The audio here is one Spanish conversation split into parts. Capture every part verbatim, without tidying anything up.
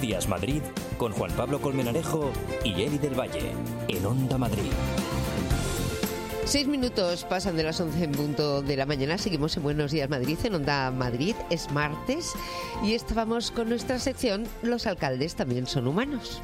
Días Madrid con Juan Pablo Colmenarejo y Eli del Valle, en Onda Madrid. Seis minutos pasan de las once en punto de la mañana. Seguimos en Buenos Días Madrid, en Onda Madrid. Es martes y estábamos con nuestra sección Los alcaldes también son humanos.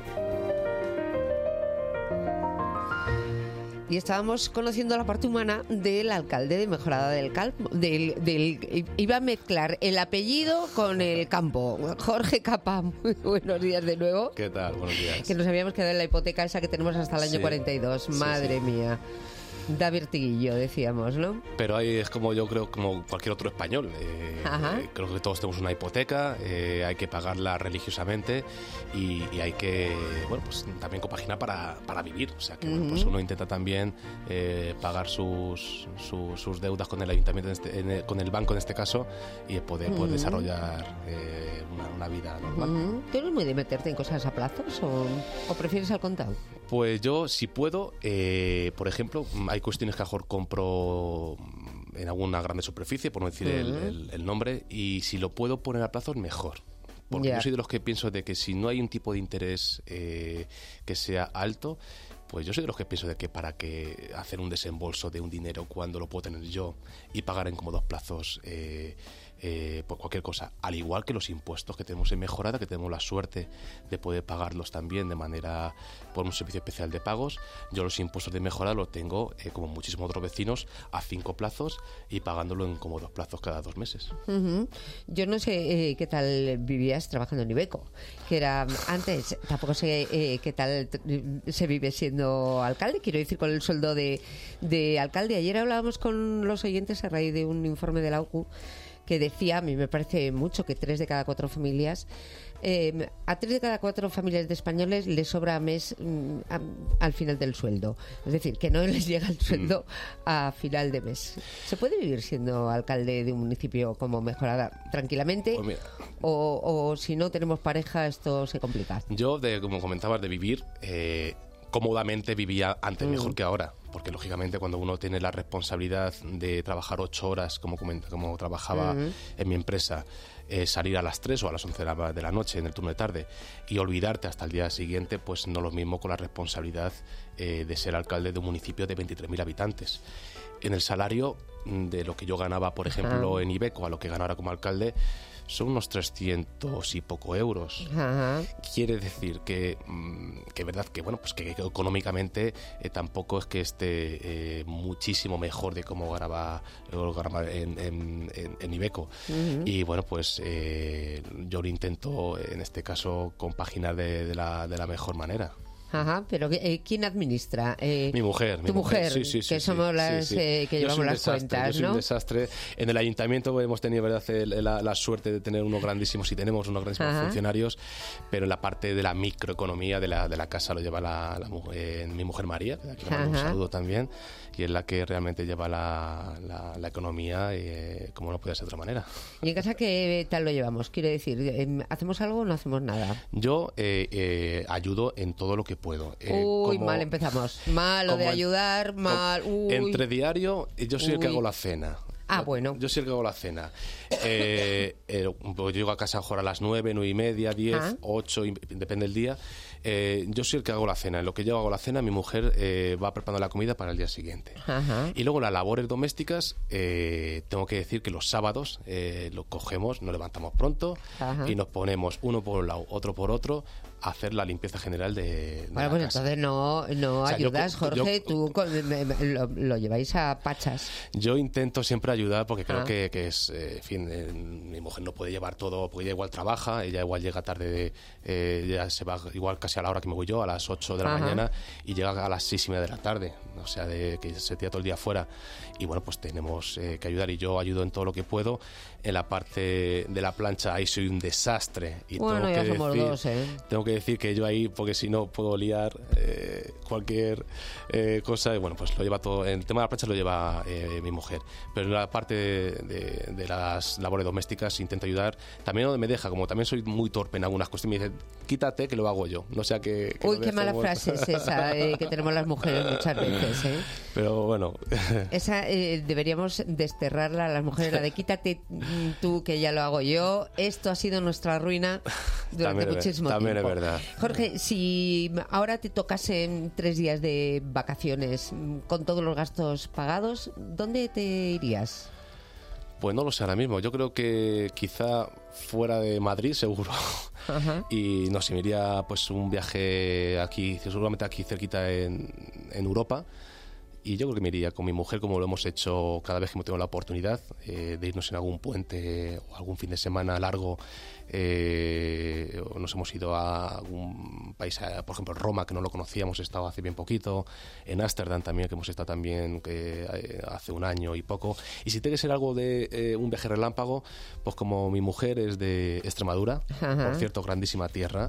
Y estábamos conociendo la parte humana del alcalde de Mejorada del Campo. Del, del, iba a mezclar el apellido con el campo. Jorge Capa, muy buenos días de nuevo. ¿Qué tal? Buenos días. Que nos habíamos quedado en la hipoteca esa que tenemos hasta el año sí. cuarenta y dos. Madre sí, sí. mía. Da vertiguillo, decíamos, ¿no? Pero ahí es como yo creo, como cualquier otro español. Eh, eh, creo que todos tenemos una hipoteca, eh, hay que pagarla religiosamente y, y hay que, bueno, pues también compaginar para, para vivir. O sea, que uh-huh. bueno, pues uno intenta también eh, pagar sus, sus, sus deudas con el ayuntamiento, en este, en el, con el banco en este caso, y poder, uh-huh. poder desarrollar eh, una, una vida normal. Uh-huh. ¿Tú eres muy de meterte en cosas a plazos o, o prefieres al contado? Pues yo, si puedo, eh, por ejemplo, hay cuestiones que a lo mejor compro en alguna grande superficie, por no decir uh-huh. el, el, el nombre, y si lo puedo poner a plazos, mejor. Porque yeah. yo soy de los que pienso de que si no hay un tipo de interés eh, que sea alto, pues yo soy de los que pienso de que para que hacer un desembolso de un dinero cuando lo puedo tener yo y pagar en cómodos plazos eh, eh, por cualquier cosa, al igual que los impuestos que tenemos en Mejorada, que tenemos la suerte de poder pagarlos también de manera por un servicio especial de pagos. Yo los impuestos de Mejorada los tengo, eh, como muchísimos otros vecinos, a cinco plazos y pagándolo en cómodos plazos cada dos meses. Uh-huh. Yo no sé eh, qué tal vivías trabajando en Iveco, que era antes, tampoco sé eh, qué tal t- se vive siendo alcalde, quiero decir, con el sueldo de, de alcalde. Ayer hablábamos con los oyentes a raíz de un informe de la U C U que decía, a mí me parece mucho, que tres de cada cuatro familias, eh, a tres de cada cuatro familias de españoles les sobra mes mm, a, al final del sueldo. Es decir, que no les llega el sueldo mm. a final de mes. ¿Se puede vivir siendo alcalde de un municipio como Mejorada tranquilamente? Pues mira, o, o si no tenemos pareja, esto se complica. Yo, de, como comentabas, de vivir... Eh, cómodamente vivía antes Mm. mejor que ahora, porque lógicamente cuando uno tiene la responsabilidad de trabajar ocho horas como, como trabajaba mm. en mi empresa, eh, salir a las tres o a las once de la noche en el turno de tarde y olvidarte hasta el día siguiente, pues no lo mismo con la responsabilidad eh, de ser alcalde de un municipio de veintitrés mil habitantes. En el salario de lo que yo ganaba, por ejemplo, ah. en Iveco, a lo que gano ahora como alcalde, son unos trescientos y poco euros. Ajá. Quiere decir que, que es verdad que, bueno, pues que económicamente eh, tampoco es que esté eh, muchísimo mejor de cómo ganaba, ganaba en, en, en, en Iveco. Uh-huh. Y bueno, pues eh, yo lo intento, en este caso, compaginar de, de, la, de la mejor manera. Ajá, pero eh, ¿quién administra? Eh, mi mujer. Tu mi mujer, mujer, sí, sí, que sí, somos sí, las sí, sí. Eh, que yo llevamos las desastre, cuentas, yo soy ¿no? un desastre. En el ayuntamiento hemos tenido, verdad, el, la, la suerte de tener unos grandísimos, y tenemos unos grandísimos Ajá. funcionarios, pero en la parte de la microeconomía de la, de la casa lo lleva la, la, eh, mi mujer María, que aquí le mando un saludo también, y es la que realmente lleva la, la, la economía, eh, como no puede ser de otra manera. ¿Y en casa qué tal lo llevamos? Quiero decir, ¿hacemos algo o no hacemos nada? Yo eh, eh, ayudo en todo lo que puedo. Eh, Uy, como, mal empezamos. Mal lo de ayudar, en, mal... Uy. Entre diario, yo soy Uy. el que hago la cena. Ah, bueno. Yo soy el que hago la cena. Eh, eh, yo llego a casa a mejor a las nueve, nueve y media, diez, ¿Ah? ocho, depende del día. Eh, yo soy el que hago la cena. En lo que yo hago la cena, mi mujer eh, va preparando la comida para el día siguiente. Ajá. Y luego las labores domésticas, eh, tengo que decir que los sábados eh, lo cogemos, nos levantamos pronto Ajá. y nos ponemos uno por un lado, otro por otro, a hacer la limpieza general de, de bueno, la pues casa. entonces no, no o sea, ayudas, yo, Jorge, yo, tú con, me, me, lo, lo lleváis a pachas. Yo intento siempre ayudar porque creo ah. que, que es, eh, en fin, eh, mi mujer no puede llevar todo, porque ella igual trabaja, ella igual llega tarde, de, eh, ella se va igual casi a la hora que me voy yo, a las ocho de la Ajá. mañana, y llega a las seis y media de la tarde, o sea, de que se tira todo el día fuera. Y bueno, pues tenemos eh, que ayudar, y yo ayudo en todo lo que puedo. En la parte de la plancha ahí soy un desastre, y bueno, tengo ya que somos decir, dos, ¿eh? tengo que decir que yo ahí, porque si no puedo liar eh, cualquier eh, cosa, y bueno, pues lo lleva todo, el tema de la plancha lo lleva eh, mi mujer, pero en la parte de, de, de las labores domésticas intento ayudar, también donde me deja, como también soy muy torpe en algunas cuestiones, me dice, quítate que lo hago yo, no sea que... que Uy, qué mala frase es esa eh, que tenemos las mujeres muchas veces, ¿eh? Pero bueno... Esa eh, deberíamos desterrarla a las mujeres, la de quítate tú que ya lo hago yo. Esto ha sido nuestra ruina durante también muchísimo es, también tiempo. También es verdad. Jorge, si ahora te tocasen tres días de vacaciones con todos los gastos pagados, ¿dónde te irías? Pues no lo sé ahora mismo. Yo creo que quizá fuera de Madrid, seguro. Ajá. Y no sé, me iría pues un viaje aquí, seguramente aquí cerquita en, en Europa. Y yo creo que me iría con mi mujer, como lo hemos hecho cada vez que hemos tenido la oportunidad, eh, de irnos en algún puente o algún fin de semana largo. Eh, nos hemos ido a algún país, por ejemplo Roma, que no lo conocíamos, he estado hace bien poquito, en Ámsterdam también, que hemos estado también eh, hace un año y poco. Y si tiene que ser algo de eh, un viaje relámpago, pues como mi mujer es de Extremadura, ajá, por cierto, grandísima tierra.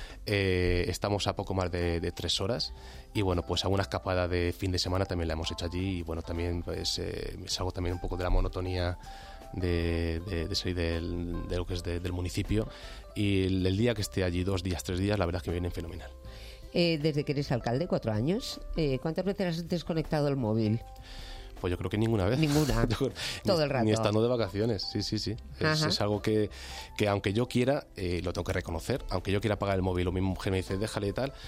Eh, estamos a poco más de, de tres horas y bueno, pues alguna escapada de fin de semana también la hemos hecho allí y bueno, también pues eh, salgo también un poco de la monotonía de, de, de salir del, de lo que es de, del municipio y el, el día que esté allí, dos días, tres días, la verdad es que me viene fenomenal. Eh, desde que eres alcalde, cuatro años, eh, ¿cuántas veces has desconectado el móvil? Pues yo creo que ninguna vez. Ninguna. Yo, todo ni, el rato. Ni estando de vacaciones, sí, sí, sí. Es, es algo que, que aunque yo quiera, eh, lo tengo que reconocer, aunque yo quiera apagar el móvil o mi mujer me dice déjale y tal,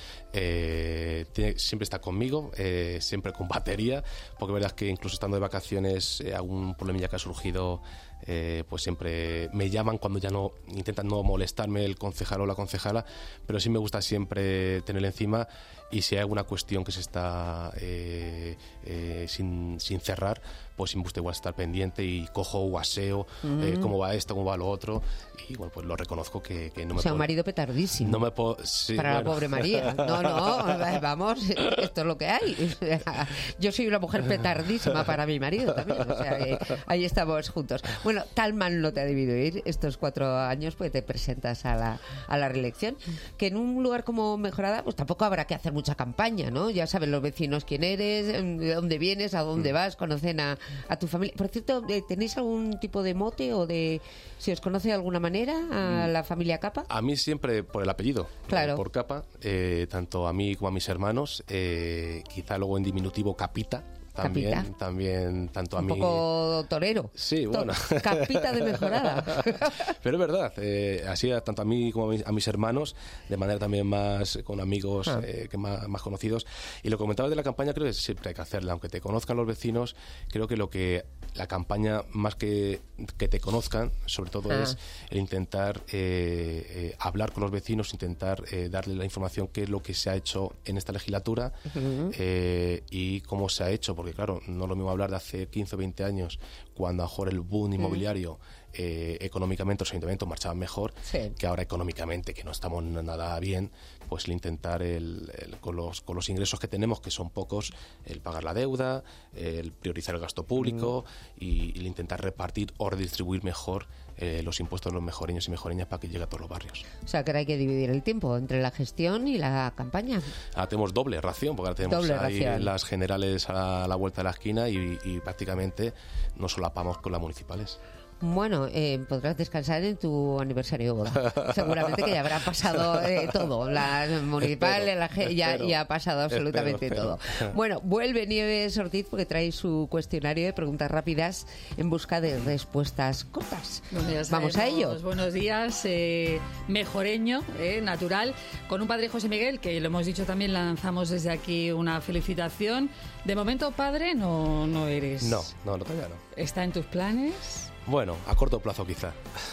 eh, tiene, siempre está conmigo, eh, siempre con batería, porque es verdad que incluso estando de vacaciones, eh, algún problemilla que ha surgido, eh, pues siempre me llaman cuando ya no, intentan no molestarme el concejal o la concejala, pero sí me gusta siempre tenerle encima y si hay alguna cuestión que se está eh, eh, sin, sin cerrar, pues siempre usted igual estar pendiente y cojo guaseo, uh-huh. eh, cómo va esto, cómo va lo otro y bueno, pues lo reconozco que, que no me o sea, puedo, un marido petardísimo no me puedo, sí, para bueno. la pobre María. No, no, vamos, esto es lo que hay. Yo soy una mujer petardísima para mi marido también, o sea que ahí estamos juntos. Bueno, tal mal no te ha debido ir estos cuatro años, pues te presentas a la, a la reelección, que en un lugar como Mejorada, pues tampoco habrá que hacer mucha campaña, ¿no? Ya saben los vecinos quién eres, de dónde vienes, a dónde vas, conocen a, a tu familia. Por cierto, ¿tenéis algún tipo de mote o de, si os conoce de alguna manera a la familia Capa? A mí siempre por el apellido, claro. eh, por Capa, eh, tanto a mí como a mis hermanos, eh, quizá luego en diminutivo Capita. También, Capita. también, tanto a un mí... Un poco torero. Sí, bueno. Capita de Mejorada. Pero es verdad, eh, así tanto a mí como a mis, a mis hermanos, de manera también más con amigos ah. eh, que más, más conocidos. Y lo que comentabas de la campaña, creo que siempre hay que hacerla, aunque te conozcan los vecinos, creo que lo que la campaña, más que que te conozcan, sobre todo ah. es el intentar eh, eh, hablar con los vecinos, intentar eh, darle la información qué es lo que se ha hecho en esta legislatura uh-huh. eh, y cómo se ha hecho, porque claro, no es lo mismo hablar de hace quince o veinte años, cuando a lo mejor el boom inmobiliario eh, económicamente los ayuntamientos marchaban mejor, sí. que ahora económicamente, que no estamos nada bien, pues el intentar el, el, con, los, con los ingresos que tenemos, que son pocos, el pagar la deuda, el priorizar el gasto público mm. y el intentar repartir o redistribuir mejor eh, los impuestos de los mejoreños y mejoreñas para que llegue a todos los barrios. O sea, que ahora hay que dividir el tiempo entre la gestión y la campaña. Ahora tenemos doble ración, porque ahora tenemos doble ahí ración. Las generales a la, a la vuelta de la esquina y, y prácticamente nos solapamos con las municipales. Bueno, eh, podrás descansar en tu aniversario de boda. Seguramente que ya habrá pasado eh, todo. La municipal, espero, la G, ya, ya ha pasado absolutamente espero, espero. todo. Bueno, vuelve Nieves Ortiz porque trae su cuestionario de preguntas rápidas en busca de respuestas cortas. Bueno, Vamos a ello. Buenos días, eh, mejoreño, eh, natural, con un padre José Miguel, que lo hemos dicho también, lanzamos desde aquí una felicitación. De momento, padre, no, no eres. No, no, no, todavía no. ¿Está en tus planes? Bueno, a corto plazo quizá.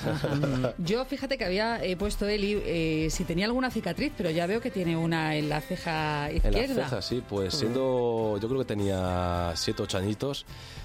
Ajá. Yo fíjate que había eh, puesto Eli eh, si tenía alguna cicatriz, pero ya veo que tiene una en la ceja izquierda. En la ceja, sí, pues siendo, yo creo que tenía siete, ocho añitos,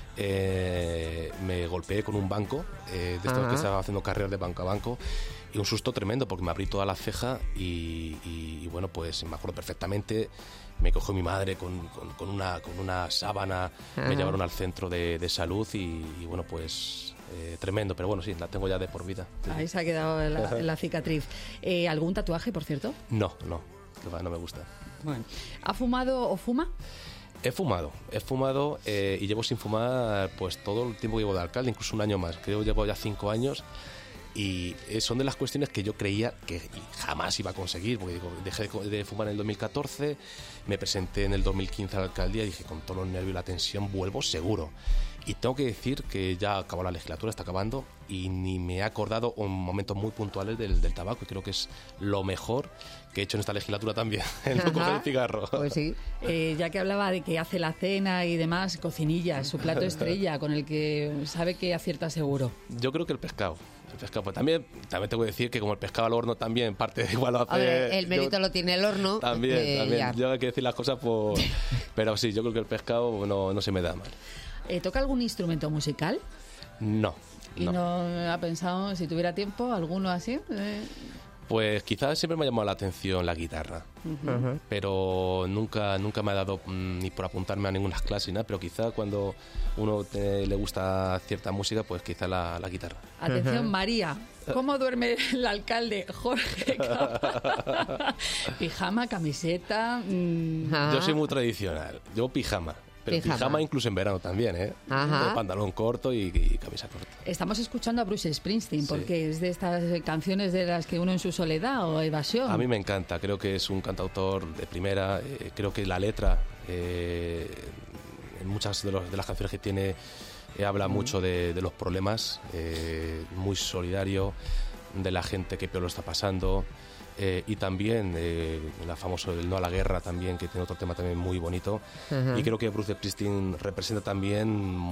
eh, me golpeé con un banco, eh, de estos que estaba haciendo carreras de banco a banco, y un susto tremendo porque me abrí toda la ceja y, y, y bueno, pues me acuerdo perfectamente. Me cogió mi madre con, con, con, una, con una sábana, Ajá. me llevaron al centro de, de salud y, y bueno, pues eh, tremendo, pero bueno, sí, la tengo ya de por vida. Sí. Ahí se ha quedado la, la cicatriz. Eh, ¿Algún tatuaje, por cierto? No, no, que va, no me gusta. Bueno, ¿ha fumado o fuma? He fumado, he fumado eh, y llevo sin fumar pues todo el tiempo que llevo de alcalde, incluso un año más. Creo que llevo ya cinco años y eh, son de las cuestiones que yo creía que jamás iba a conseguir. Porque digo, dejé de, de fumar en el dos mil catorce, me presenté en el dos mil quince a la alcaldía y dije, con todos los nervios y la tensión vuelvo seguro. Y tengo que decir que ya acabó la legislatura, está acabando, y ni me he acordado en momentos muy puntuales del, del tabaco, y creo que es lo mejor que he hecho en esta legislatura también, el no coger el cigarro. Pues sí. Eh, ya que hablaba de que hace la cena y demás, cocinilla, su plato estrella, con el que sabe que acierta seguro. Yo creo que el pescado. El pescado, pues también, también tengo que decir que como el pescado al horno también parte igual lo hace. A ver, el mérito yo, lo tiene el horno. También, eh, también. Ya. Yo hay que decir las cosas por... Pero sí, yo creo que el pescado no, no se me da mal. Eh, ¿Toca algún instrumento musical? No. ¿Y no, no ha pensado, si tuviera tiempo, alguno así? Eh... Pues quizás siempre me ha llamado la atención la guitarra, uh-huh. pero nunca nunca me ha dado mm, ni por apuntarme a ninguna clase, nada, pero quizá cuando uno te, le gusta cierta música, pues quizá la, la guitarra. Atención, uh-huh. María, ¿cómo duerme el alcalde Jorge Capa? Pijama, camiseta... Mmm... Uh-huh. Yo soy muy tradicional, yo pijama. Pero pijama. pijama incluso en verano también, ¿eh? Ajá. Pantalón corto y, y camisa corta. Estamos escuchando a Bruce Springsteen, sí. porque es de estas canciones de las que uno en su soledad o evasión. A mí me encanta, creo que es un cantautor de primera, eh, creo que la letra, eh, en muchas de, los, de las canciones que tiene, eh, habla mm. mucho de, de los problemas, eh, muy solidario, de la gente que peor lo está pasando. Eh, y también eh, la famoso del no a la guerra también, que tiene otro tema también muy bonito. Uh-huh. Y creo que Bruce Springsteen representa también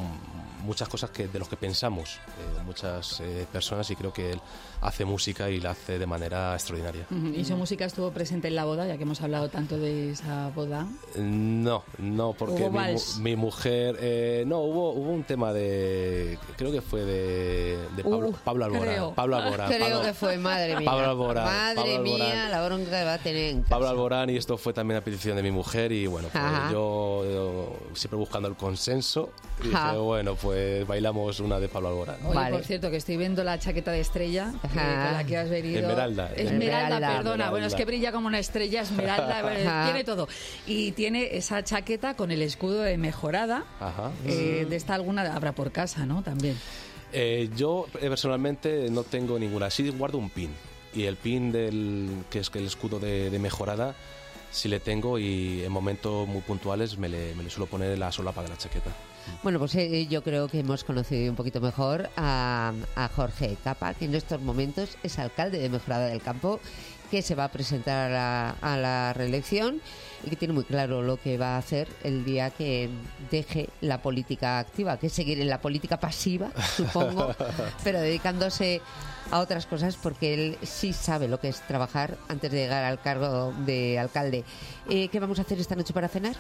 muchas cosas que de los que pensamos eh, muchas eh, personas, y creo que él hace música y la hace de manera extraordinaria. Uh-huh. ¿Y su música estuvo presente en la boda, ya que hemos hablado tanto de esa boda? No, no, porque mi, mi mujer... Eh, no, hubo hubo un tema de... Creo que fue de, de Pablo, uh, Pablo Alborán. Creo, Pablo Alborán creo Pablo, que fue, madre mía. Pablo Alborán. Madre Pablo mía, Alborán. la bronca que va a tener en casa. Pablo Alborán, y esto fue también a petición de mi mujer, y bueno, pues yo, yo siempre buscando el consenso, y dije, bueno, pues bailamos una de Pablo Alborán. Oye, vale. Por cierto, que estoy viendo la chaqueta de estrella eh, con la que has venido. Esmeralda. Esmeralda, Esmeralda perdona. Esmeralda. Bueno, es que brilla como una estrella, Esmeralda, tiene todo. Y tiene esa chaqueta con el escudo de Mejorada. Ajá. Eh, de esta alguna habrá por casa, ¿no? También. Eh, yo eh, personalmente no tengo ninguna. Sí guardo un pin. Y el pin del que es el escudo de, de Mejorada sí le tengo, y en momentos muy puntuales me le, me le suelo poner en la solapa de la chaqueta. Bueno, pues eh, yo creo que hemos conocido un poquito mejor a, a Jorge Capa, que en estos momentos es alcalde de Mejorada del Campo, que se va a presentar a la, a la reelección y que tiene muy claro lo que va a hacer el día que deje la política activa, que es seguir en la política pasiva, supongo, pero dedicándose a otras cosas, porque él sí sabe lo que es trabajar antes de llegar al cargo de alcalde. Eh, ¿Qué vamos a hacer esta noche para cenar?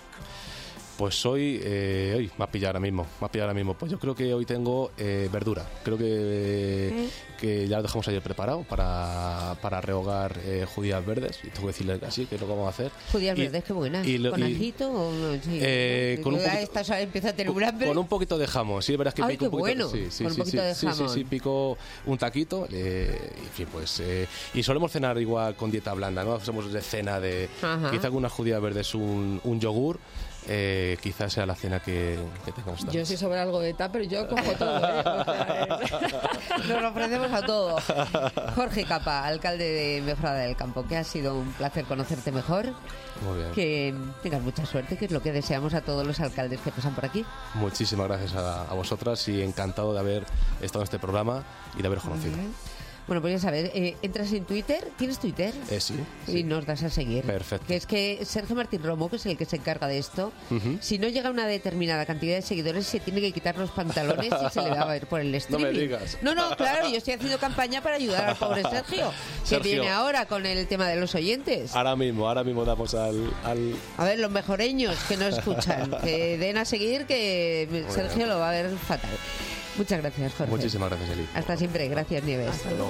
Pues hoy, eh, hoy me ha pillado ahora mismo, me ha pillado ahora mismo. Pues yo creo que hoy tengo eh, verdura. Creo que, eh, que ya lo dejamos ayer preparado para, para rehogar eh, judías verdes. Y tengo que decirle que así, que es lo que vamos a hacer. Judías y, verdes, qué buenas. Y, ¿Con y, ajito o no? Sí, eh, con un poquito, esta empieza a tener un hambre. Con un poquito de jamón, sí, verás que Ay, pico qué un poquito. bueno, Sí, sí, con sí, un poquito sí, de sí, jamón. sí, sí, pico un taquito. Eh, y, en fin, pues, eh, y solemos cenar igual con dieta blanda, ¿no? Hacemos de cena de Ajá. quizá con unas judías verdes, un, un yogur. Eh, quizás sea la cena que, que tengamos. Yo si sobra algo de tupper, yo cojo todo, ¿eh? O sea, es... Nos lo ofrecemos a todo. Jorge Capa, alcalde de Mejorada del Campo, que ha sido un placer conocerte mejor. Muy bien. Que tengas mucha suerte, que es lo que deseamos a todos los alcaldes que pasan por aquí. Muchísimas gracias a, a vosotras, y encantado de haber estado en este programa y de haber conocido. Uh-huh. Bueno, pues ya sabes, eh, entras en Twitter, ¿tienes Twitter? Eh, sí, sí. Y nos das a seguir. Perfecto. Que es que Sergio Martín Romo, que es el que se encarga de esto, uh-huh. si no llega a una determinada cantidad de seguidores, se tiene que quitar los pantalones y se le va a ver por el streaming. No me digas. No, no, claro, yo estoy haciendo campaña para ayudar al pobre Sergio, que Sergio, viene ahora con el tema de los oyentes. Ahora mismo, ahora mismo damos al... al... A ver, los mejoreños que no escuchan, que den a seguir, que bueno. Sergio lo va a ver fatal. Muchas gracias, Jorge. Muchísimas gracias, Eli. Hasta siempre. Gracias, Nieves. Hasta luego.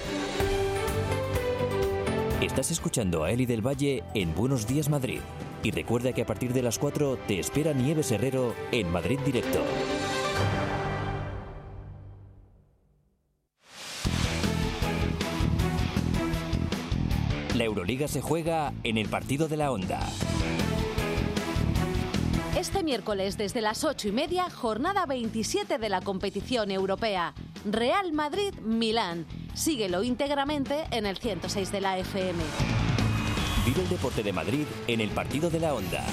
Estás escuchando a Eli del Valle en Buenos Días Madrid. Y recuerda que a partir de las cuatro te espera Nieves Herrero en Madrid Directo. Euroliga se juega en el partido de la Onda. Este miércoles desde las ocho y media, jornada veintisiete de la competición europea. Real Madrid-Milán. Síguelo íntegramente en el ciento seis de la F M. Vive el deporte de Madrid en el partido de la Onda.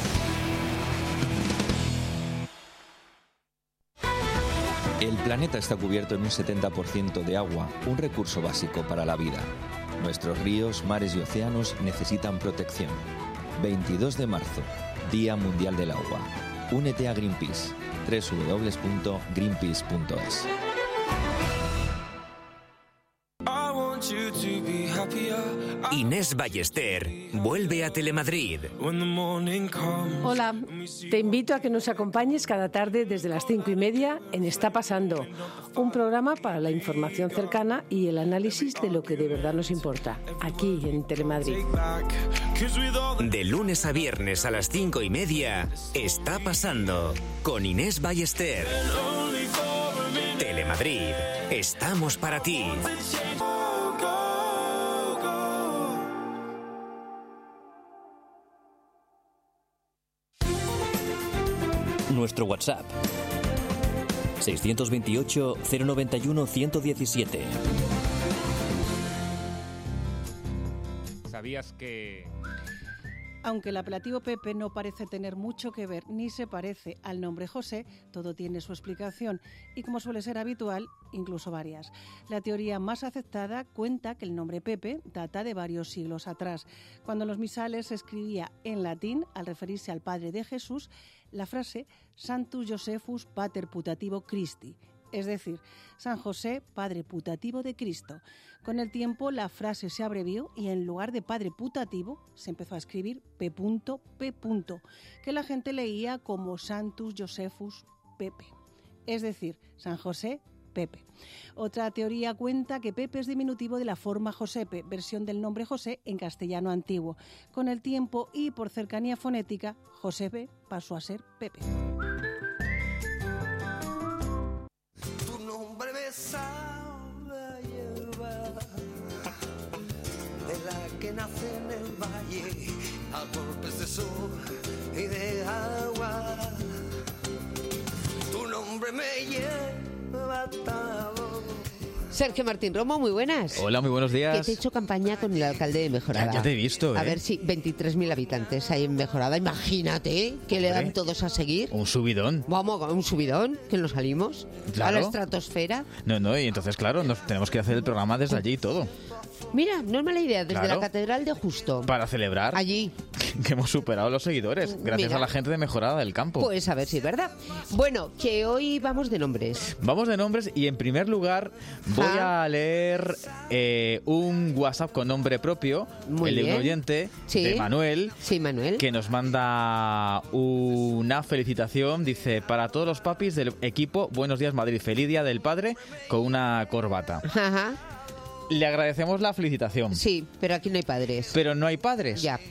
El planeta está cubierto en un setenta por ciento de agua, un recurso básico para la vida. Nuestros ríos, mares y océanos necesitan protección. veintidós de marzo, Día Mundial del Agua. Únete a Greenpeace. doble u doble u doble u punto greenpeace punto es. Inés Ballester vuelve a Telemadrid. Hola, te invito a que nos acompañes cada tarde desde las cinco y media en Está Pasando, un programa para la información cercana y el análisis de lo que de verdad nos importa, aquí en Telemadrid. De lunes a viernes a las cinco y media, Está Pasando con Inés Ballester. Telemadrid, estamos para ti. Nuestro WhatsApp seiscientos veintiocho, cero noventa y uno, ciento diecisiete. ¿Sabías que...? Aunque el apelativo Pepe no parece tener mucho que ver ni se parece al nombre José, todo tiene su explicación y, como suele ser habitual, incluso varias. La teoría más aceptada cuenta que el nombre Pepe data de varios siglos atrás, cuando en los misales se escribía en latín, al referirse al padre de Jesús, la frase Sanctus Josephus Pater Putativo Christi, es decir, San José, padre putativo de Cristo. Con el tiempo la frase se abrevió y en lugar de padre putativo se empezó a escribir P. P. que la gente leía como Sanctus Josephus Pepe, es decir, San José Pepe. Otra teoría cuenta que Pepe es diminutivo de la forma Josepe, versión del nombre José en castellano antiguo. Con el tiempo y por cercanía fonética, Josepe pasó a ser Pepe. Tu nombre me sabe a hierba, de la que nace en el valle, a golpes de sol y de agua. Tu nombre me lleva atado. Sergio Martín Romo, muy buenas. Hola, muy buenos días. Que te he hecho campaña con el alcalde de Mejorada. Ya, ya te he visto, ¿eh? A ver si veintitrés mil habitantes hay en Mejorada. Imagínate que le dan todos a seguir. Un subidón. Vamos, un subidón, que nos salimos Claro. a la estratosfera. No, no, y entonces, claro, nos tenemos que hacer el programa desde allí y todo. Mira, no es mala idea, desde Claro. la Catedral de Justo. Para celebrar Allí. que hemos superado los seguidores, gracias Mira. a la gente de Mejorada del Campo. Pues a ver si es verdad. Bueno, que hoy vamos de nombres. Vamos de nombres y en primer lugar voy Ah. a leer eh, un WhatsApp con nombre propio, Muy el de un bien. oyente, Sí. de Manuel, Sí, Manuel. que nos manda una felicitación, dice, para todos los papis del equipo, buenos días Madrid, feliz día del padre, con una corbata. Ajá. Le agradecemos la felicitación. Sí, pero aquí no hay padres. Pero no hay padres. Ya.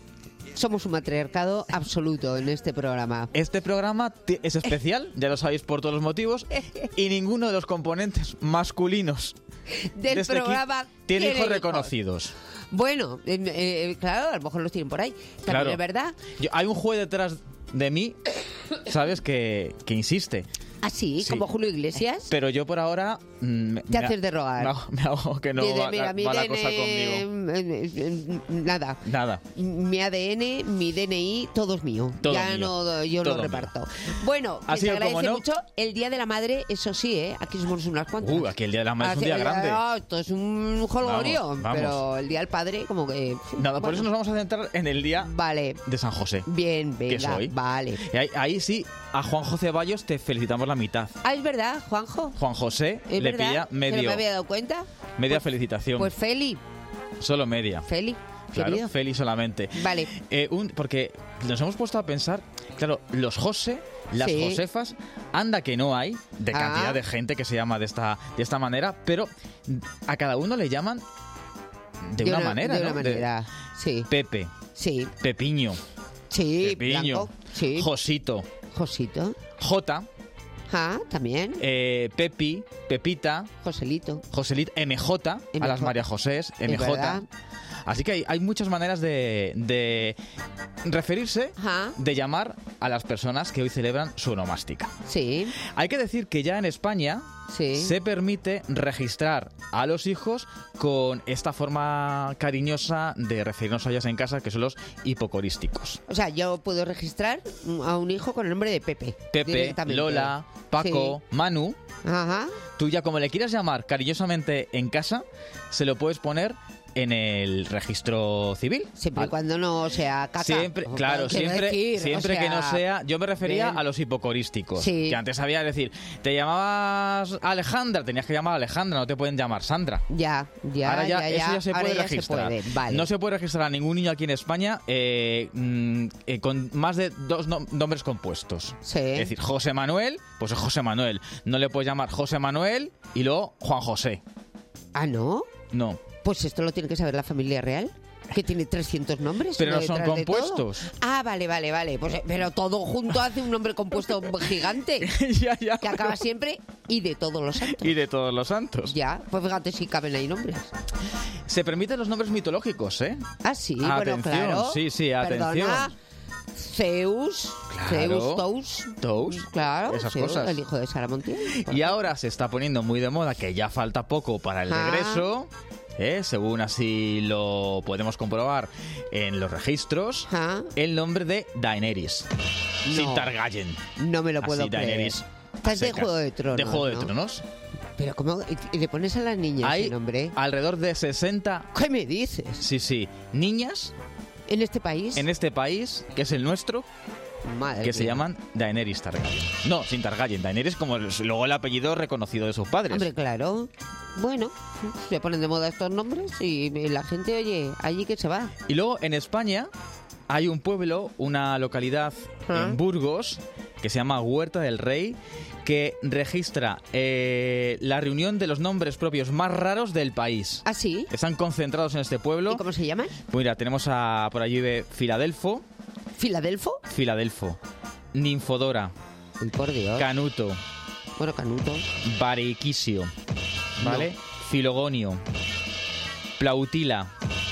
Somos un matriarcado absoluto en este programa. Este programa ti- es especial, ya lo sabéis por todos los motivos, y ninguno de los componentes masculinos Del de este programa equipo tiene tiene hijos hijos. reconocidos. Bueno, eh, eh, claro, a lo mejor los tienen por ahí. También Claro. es verdad. Yo- hay un juez detrás de mí, ¿sabes? Que, que insiste. Así, Sí. como Julio Iglesias. Pero yo por ahora... mm, Te me haces ha- de rogar. Me hago, me hago que no Dice, va, mira, la- mi va la D N cosa conmigo. eh, eh, Nada. Nada. Mi A D N, mi D N I, todo es mío. Todo ya mío. no, yo Todo lo mío. reparto. Bueno, que Así se que, agradece como no- mucho el Día de la Madre, eso sí, ¿eh? Aquí somos unas cuantas. Uh, aquí el Día de la Madre es un Así- día grande. ah, esto es un jolgorio, Vamos, vamos. pero el Día del Padre, como que... Nada, por bueno, eso nos vamos a centrar en el día Vale, de San José. bien, Que venga, soy. vale. Y ahí, ahí sí, a Juan José Ceballos te felicitamos la mitad. Ah, es verdad, Juanjo. Juan José ¿Es le verdad? pilla ¿Que no medio, me había dado cuenta? media Pues- felicitación. Pues Feli, Solo media. Feli, Claro, querido. Feli solamente. Vale. Eh, un- porque nos hemos puesto a pensar, claro, los José, las Sí. Josefas, anda que no hay, de Ah. cantidad de gente que se llama de esta, de esta manera, pero a cada uno le llaman de, una, manera, De ¿no? una manera, sí. Pepe, Sí, Pepiño, sí, Pepiño, Blanco, sí. Josito, Josito. Jota, Ah, también. eh, Pepi, Pepita, Joselito. Joselito, M J, a las M J. María Josés, Es M J, verdad. Así que hay, hay muchas maneras de, de referirse, Ajá. de llamar a las personas que hoy celebran su onomástica. Sí. Hay que decir que ya en España sí. se permite registrar a los hijos con esta forma cariñosa de referirnos a ellas en casa, que son los hipocorísticos. O sea, yo puedo registrar a un hijo con el nombre de Pepe. Pepe, Lola, Paco, sí. Manu. Ajá. Tú ya como le quieras llamar cariñosamente en casa, se lo puedes poner en el registro civil. Siempre y cuando no sea caca. Siempre, claro, siempre, decir, siempre o sea, que no sea... Yo me refería bien. a los hipocorísticos. Sí. Que antes había, decir, te llamabas Alejandra, tenías que llamar Alejandra, no te pueden llamar Sandra. Ya, ya, Ahora ya, ya, eso ya. ya se Ahora puede ya registrar. Se puede. Vale. No se puede registrar a ningún niño aquí en España eh, mm, eh, con más de dos no- nombres compuestos. Sí. Es decir, José Manuel, pues es José Manuel. No le puedes llamar José Manuel y luego Juan José. ¿Ah, no? No. Pues esto lo tiene que saber la familia real, que tiene trescientos nombres. Pero no son detrás de compuestos. todo. Ah, vale, vale, vale. Pues, pero todo junto hace un nombre compuesto gigante. ya, ya. Que acaba siempre y de todos los santos. Y de todos los santos. Ya, pues fíjate si caben ahí nombres. Se permiten los nombres mitológicos, ¿eh? Ah, sí, Atención, bueno, claro. sí, sí, atención. Perdona, Zeus, Claro. Zeus, Tous. Tous, Claro, esas Zeus, cosas. el hijo de Sara Montiel. Y ahora se está poniendo muy de moda, que ya falta poco para el Ah. regreso, ¿eh? Según así lo podemos comprobar en los registros, Ah. el nombre de Daenerys. No. Sin Targaryen. No me lo puedo Así, creer. Daenerys. Estás de a secas. Juego de Tronos, De Juego de ¿no? Tronos. Pero ¿cómo y le pones a las niñas Hay ese nombre? alrededor de sesenta... ¿Qué me dices? Sí, sí. Niñas ¿En este país? en este país, que es el nuestro, Madre que se mía. llaman Daenerys Targaryen. No, sin Targaryen. Daenerys como el- luego el apellido reconocido de sus padres. Hombre, claro. Bueno, se ponen de moda estos nombres y la gente, oye, allí que se va. Y luego en España hay un pueblo, una localidad Ah. en Burgos, que se llama Huerta del Rey, que registra eh, la reunión de los nombres propios más raros del país. ¿Ah, sí? Están concentrados en este pueblo. ¿Y cómo se llaman? Mira, tenemos a, por allí de Filadelfo, ¿Filadelfo? Filadelfo, Ninfodora, Uy, por Dios. Canuto, Bueno, Canuto. Bariquisio, ¿vale? Filogonio, Plautila,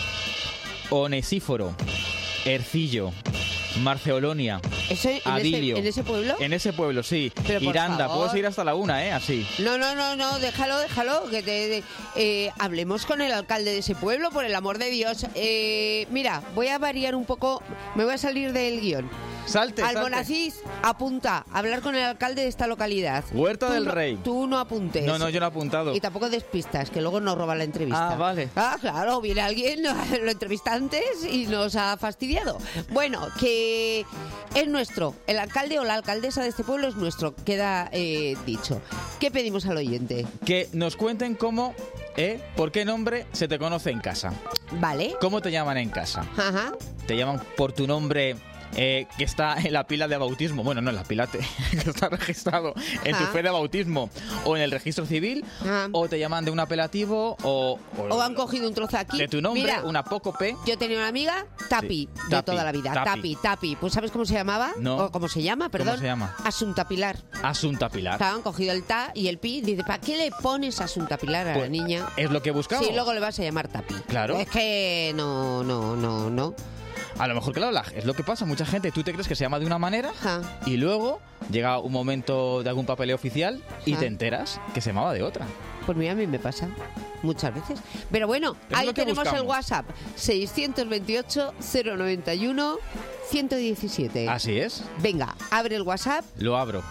Onesíforo, Ercillo, Marceolonia, ¿Eso en, Adilio. ese, en ese pueblo? En ese pueblo, sí. Pero, por Iranda, favor. puedo seguir hasta la una, ¿eh? Así. No, no, no, no, déjalo, déjalo. Que te, de- eh, hablemos con el alcalde de ese pueblo, por el amor de Dios. Eh, mira, voy a variar un poco, me voy a salir del guión. Salte, salte. Albonacís, apunta, hablar con el alcalde de esta localidad. Huerta Tú del no- Rey. Tú no apuntes. No, no, yo no he apuntado. Y tampoco despistas, que luego nos roba la entrevista. Ah, vale. Ah, claro, viene alguien, lo entrevista antes y nos ha fastidiado. Bueno, que es nuestro. El alcalde o la alcaldesa de este pueblo es nuestro, queda eh, dicho. ¿Qué pedimos al oyente? Que nos cuenten cómo, ¿eh? ¿Por qué nombre se te conoce en casa? Vale. ¿Cómo te llaman en casa? Ajá. ¿Te llaman por tu nombre eh, que está en la pila de bautismo? Bueno, no en la pila, te- que está registrado en tu Ajá. fe de bautismo o en el registro civil. Ajá. ¿O te llaman de un apelativo o, O han cogido un trozo aquí. de tu nombre, Mira, una poco P? yo tenía una amiga, Tapi, Sí. de Tapi, toda la vida. Tapi. Tapi, Tapi. Pues ¿sabes cómo se llamaba? No. O cómo se llama, perdón. se llama? Asunta Pilar. Asunta Pilar. Han cogido el ta y el pi. Dice, ¿para qué le pones Asunta Pilar a la Pues, niña? Es lo que buscamos. Sí, luego le vas a llamar Tapi. Claro. Es que no, no, no, no. A lo mejor, claro, la- es lo que pasa. Mucha gente, tú te crees que se llama de una manera Ajá. y luego llega un momento de algún papeleo oficial y Ajá. te enteras que se llamaba de otra. Pues mira, a mí me pasa muchas veces. Pero bueno, Es ahí lo que tenemos el buscamos. WhatsApp. seiscientos veintiocho, cero noventa y uno, ciento diecisiete. Así es. Venga, abre el WhatsApp Lo abro.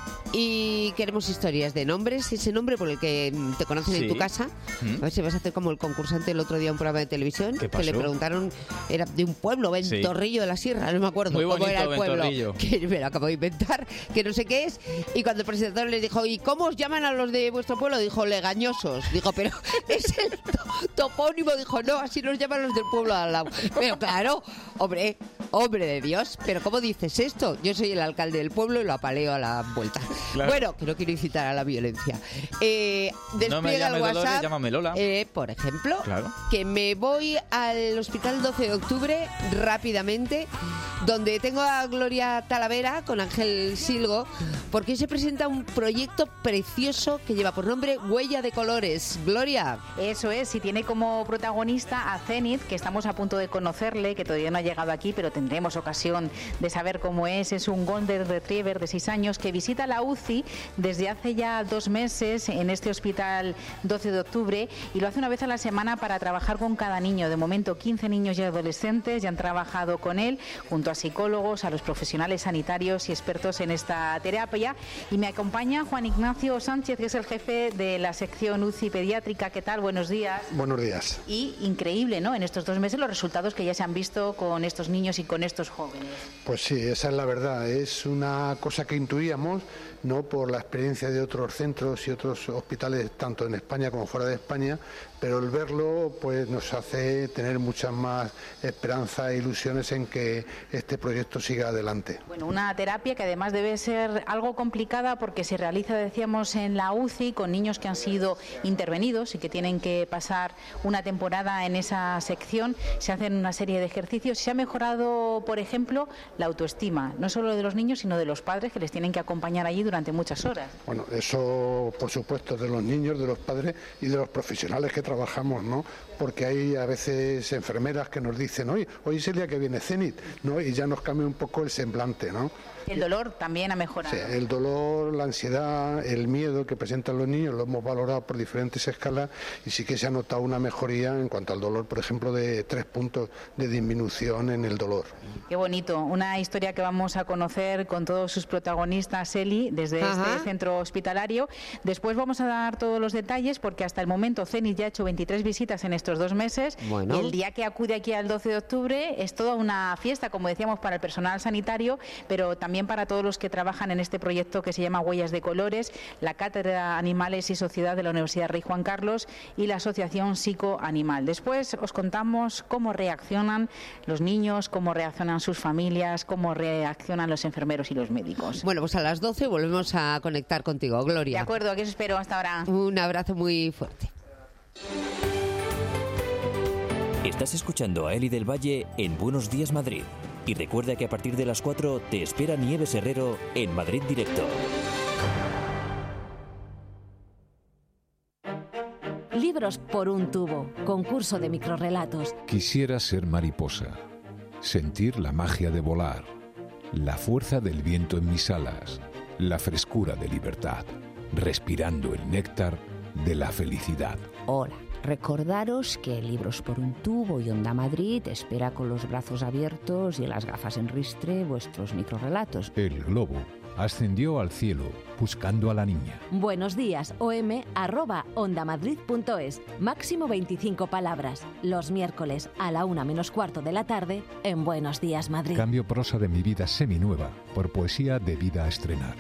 y queremos historias de nombres. Ese nombre por el que mm, te conocen Sí. en tu casa. ¿Mm? A ver si vas a hacer como el concursante el otro día en un programa de televisión. ¿Qué Que le pasó? preguntaron, era de un pueblo, Ventorrillo de la Sierra, no me acuerdo Muy cómo bonito, era el pueblo. Ventorrillo. Que me lo acabo de inventar, que no sé qué es. Y cuando el presentador les dijo, ¿y cómo os llaman a los de vuestro pueblo? Dijo, legañosos. Dijo, pero es el to- topónimo. Dijo, no, así nos llaman los del pueblo de al lado. Pero claro, hombre, Hombre de Dios, pero ¿cómo dices esto? Yo soy el alcalde del pueblo y lo apaleo a la vuelta. Claro. Bueno, que no quiero incitar a la violencia. Eh, no me llames el WhatsApp, Dolores, llámame Lola. Eh, por ejemplo, claro. que me voy al hospital doce de octubre rápidamente, donde tengo a Gloria Talavera con Ángel Silgo, porque hoy se presenta un proyecto precioso que lleva por nombre Huella de Colores. Gloria. Eso es, y tiene como protagonista a Zenith, que estamos a punto de conocerle, que todavía no ha llegado aquí, pero tendremos ocasión de saber cómo es. Es un Golden Retriever de seis años que visita la U C I desde hace ya dos meses en este hospital doce de octubre, y lo hace una vez a la semana para trabajar con cada niño. De momento quince niños y adolescentes ya han trabajado con él, junto a psicólogos, a los profesionales sanitarios y expertos en esta terapia. Y me acompaña Juan Ignacio Sánchez, que es el jefe de la sección U C I pediátrica. ¿Qué tal? Buenos días. Buenos días. Y increíble, ¿no?, en estos dos meses los resultados que ya se han visto con estos niños y con estos jóvenes. Pues sí, esa es la verdad. Es una cosa que intuíamos, no por la experiencia de otros centros y otros hospitales, tanto en España como fuera de España, pero el verlo pues nos hace tener muchas más esperanza e ilusiones en que este proyecto siga adelante. Bueno, una terapia que además debe ser algo complicada porque se realiza, decíamos, en la U C I con niños que han sido intervenidos y que tienen que pasar una temporada en esa sección. Se hacen una serie de ejercicios. Se ha mejorado, por ejemplo, la autoestima, no solo de los niños, sino de los padres, que les tienen que acompañar allí durante muchas horas. Bueno, eso por supuesto de los niños, de los padres y de los profesionales que trabajamos, ¿no? Porque hay a veces enfermeras que nos dicen, hoy, hoy es el día que viene Zenith, ¿no? Y ya nos cambia un poco el semblante, ¿no? El dolor también ha mejorado. Sí, el dolor, la ansiedad, el miedo que presentan los niños lo hemos valorado por diferentes escalas y sí que se ha notado una mejoría en cuanto al dolor, por ejemplo, de tres puntos de disminución en el dolor. Qué bonito, una historia que vamos a conocer con todos sus protagonistas, Eli, desde Ajá. este centro hospitalario. Después vamos a dar todos los detalles porque hasta el momento Zenith ya ha hecho veintitrés visitas en estos dos meses. Bueno. Y el día que acude aquí al doce de octubre es toda una fiesta, como decíamos, para el personal sanitario, pero también para todos los que trabajan en este proyecto que se llama Huellas de Colores, la Cátedra Animales y Sociedad de la Universidad Rey Juan Carlos y la Asociación Psicoanimal. Después os contamos cómo reaccionan los niños, cómo reaccionan sus familias, cómo reaccionan los enfermeros y los médicos. Bueno, pues a las doce volvemos a conectar contigo, Gloria. De acuerdo, aquí os espero. Hasta ahora. Un abrazo muy fuerte. Estás escuchando a Eli del Valle en Buenos Días Madrid. Y recuerda que a partir de las cuatro te espera Nieves Herrero en Madrid Directo. Libros por un tubo, concurso de microrrelatos. Quisiera ser mariposa, sentir la magia de volar, la fuerza del viento en mis alas, la frescura de libertad, respirando el néctar de la felicidad. Hola. Recordaros que Libros por un tubo y Onda Madrid espera con los brazos abiertos y las gafas en ristre vuestros microrrelatos. El globo ascendió al cielo buscando a la niña. Buenos días, om arroba ondamadrid punto es. Máximo veinticinco palabras. Los miércoles a la una menos cuarto de la tarde en Buenos Días Madrid. Cambio prosa de mi vida seminueva por poesía de vida a estrenar.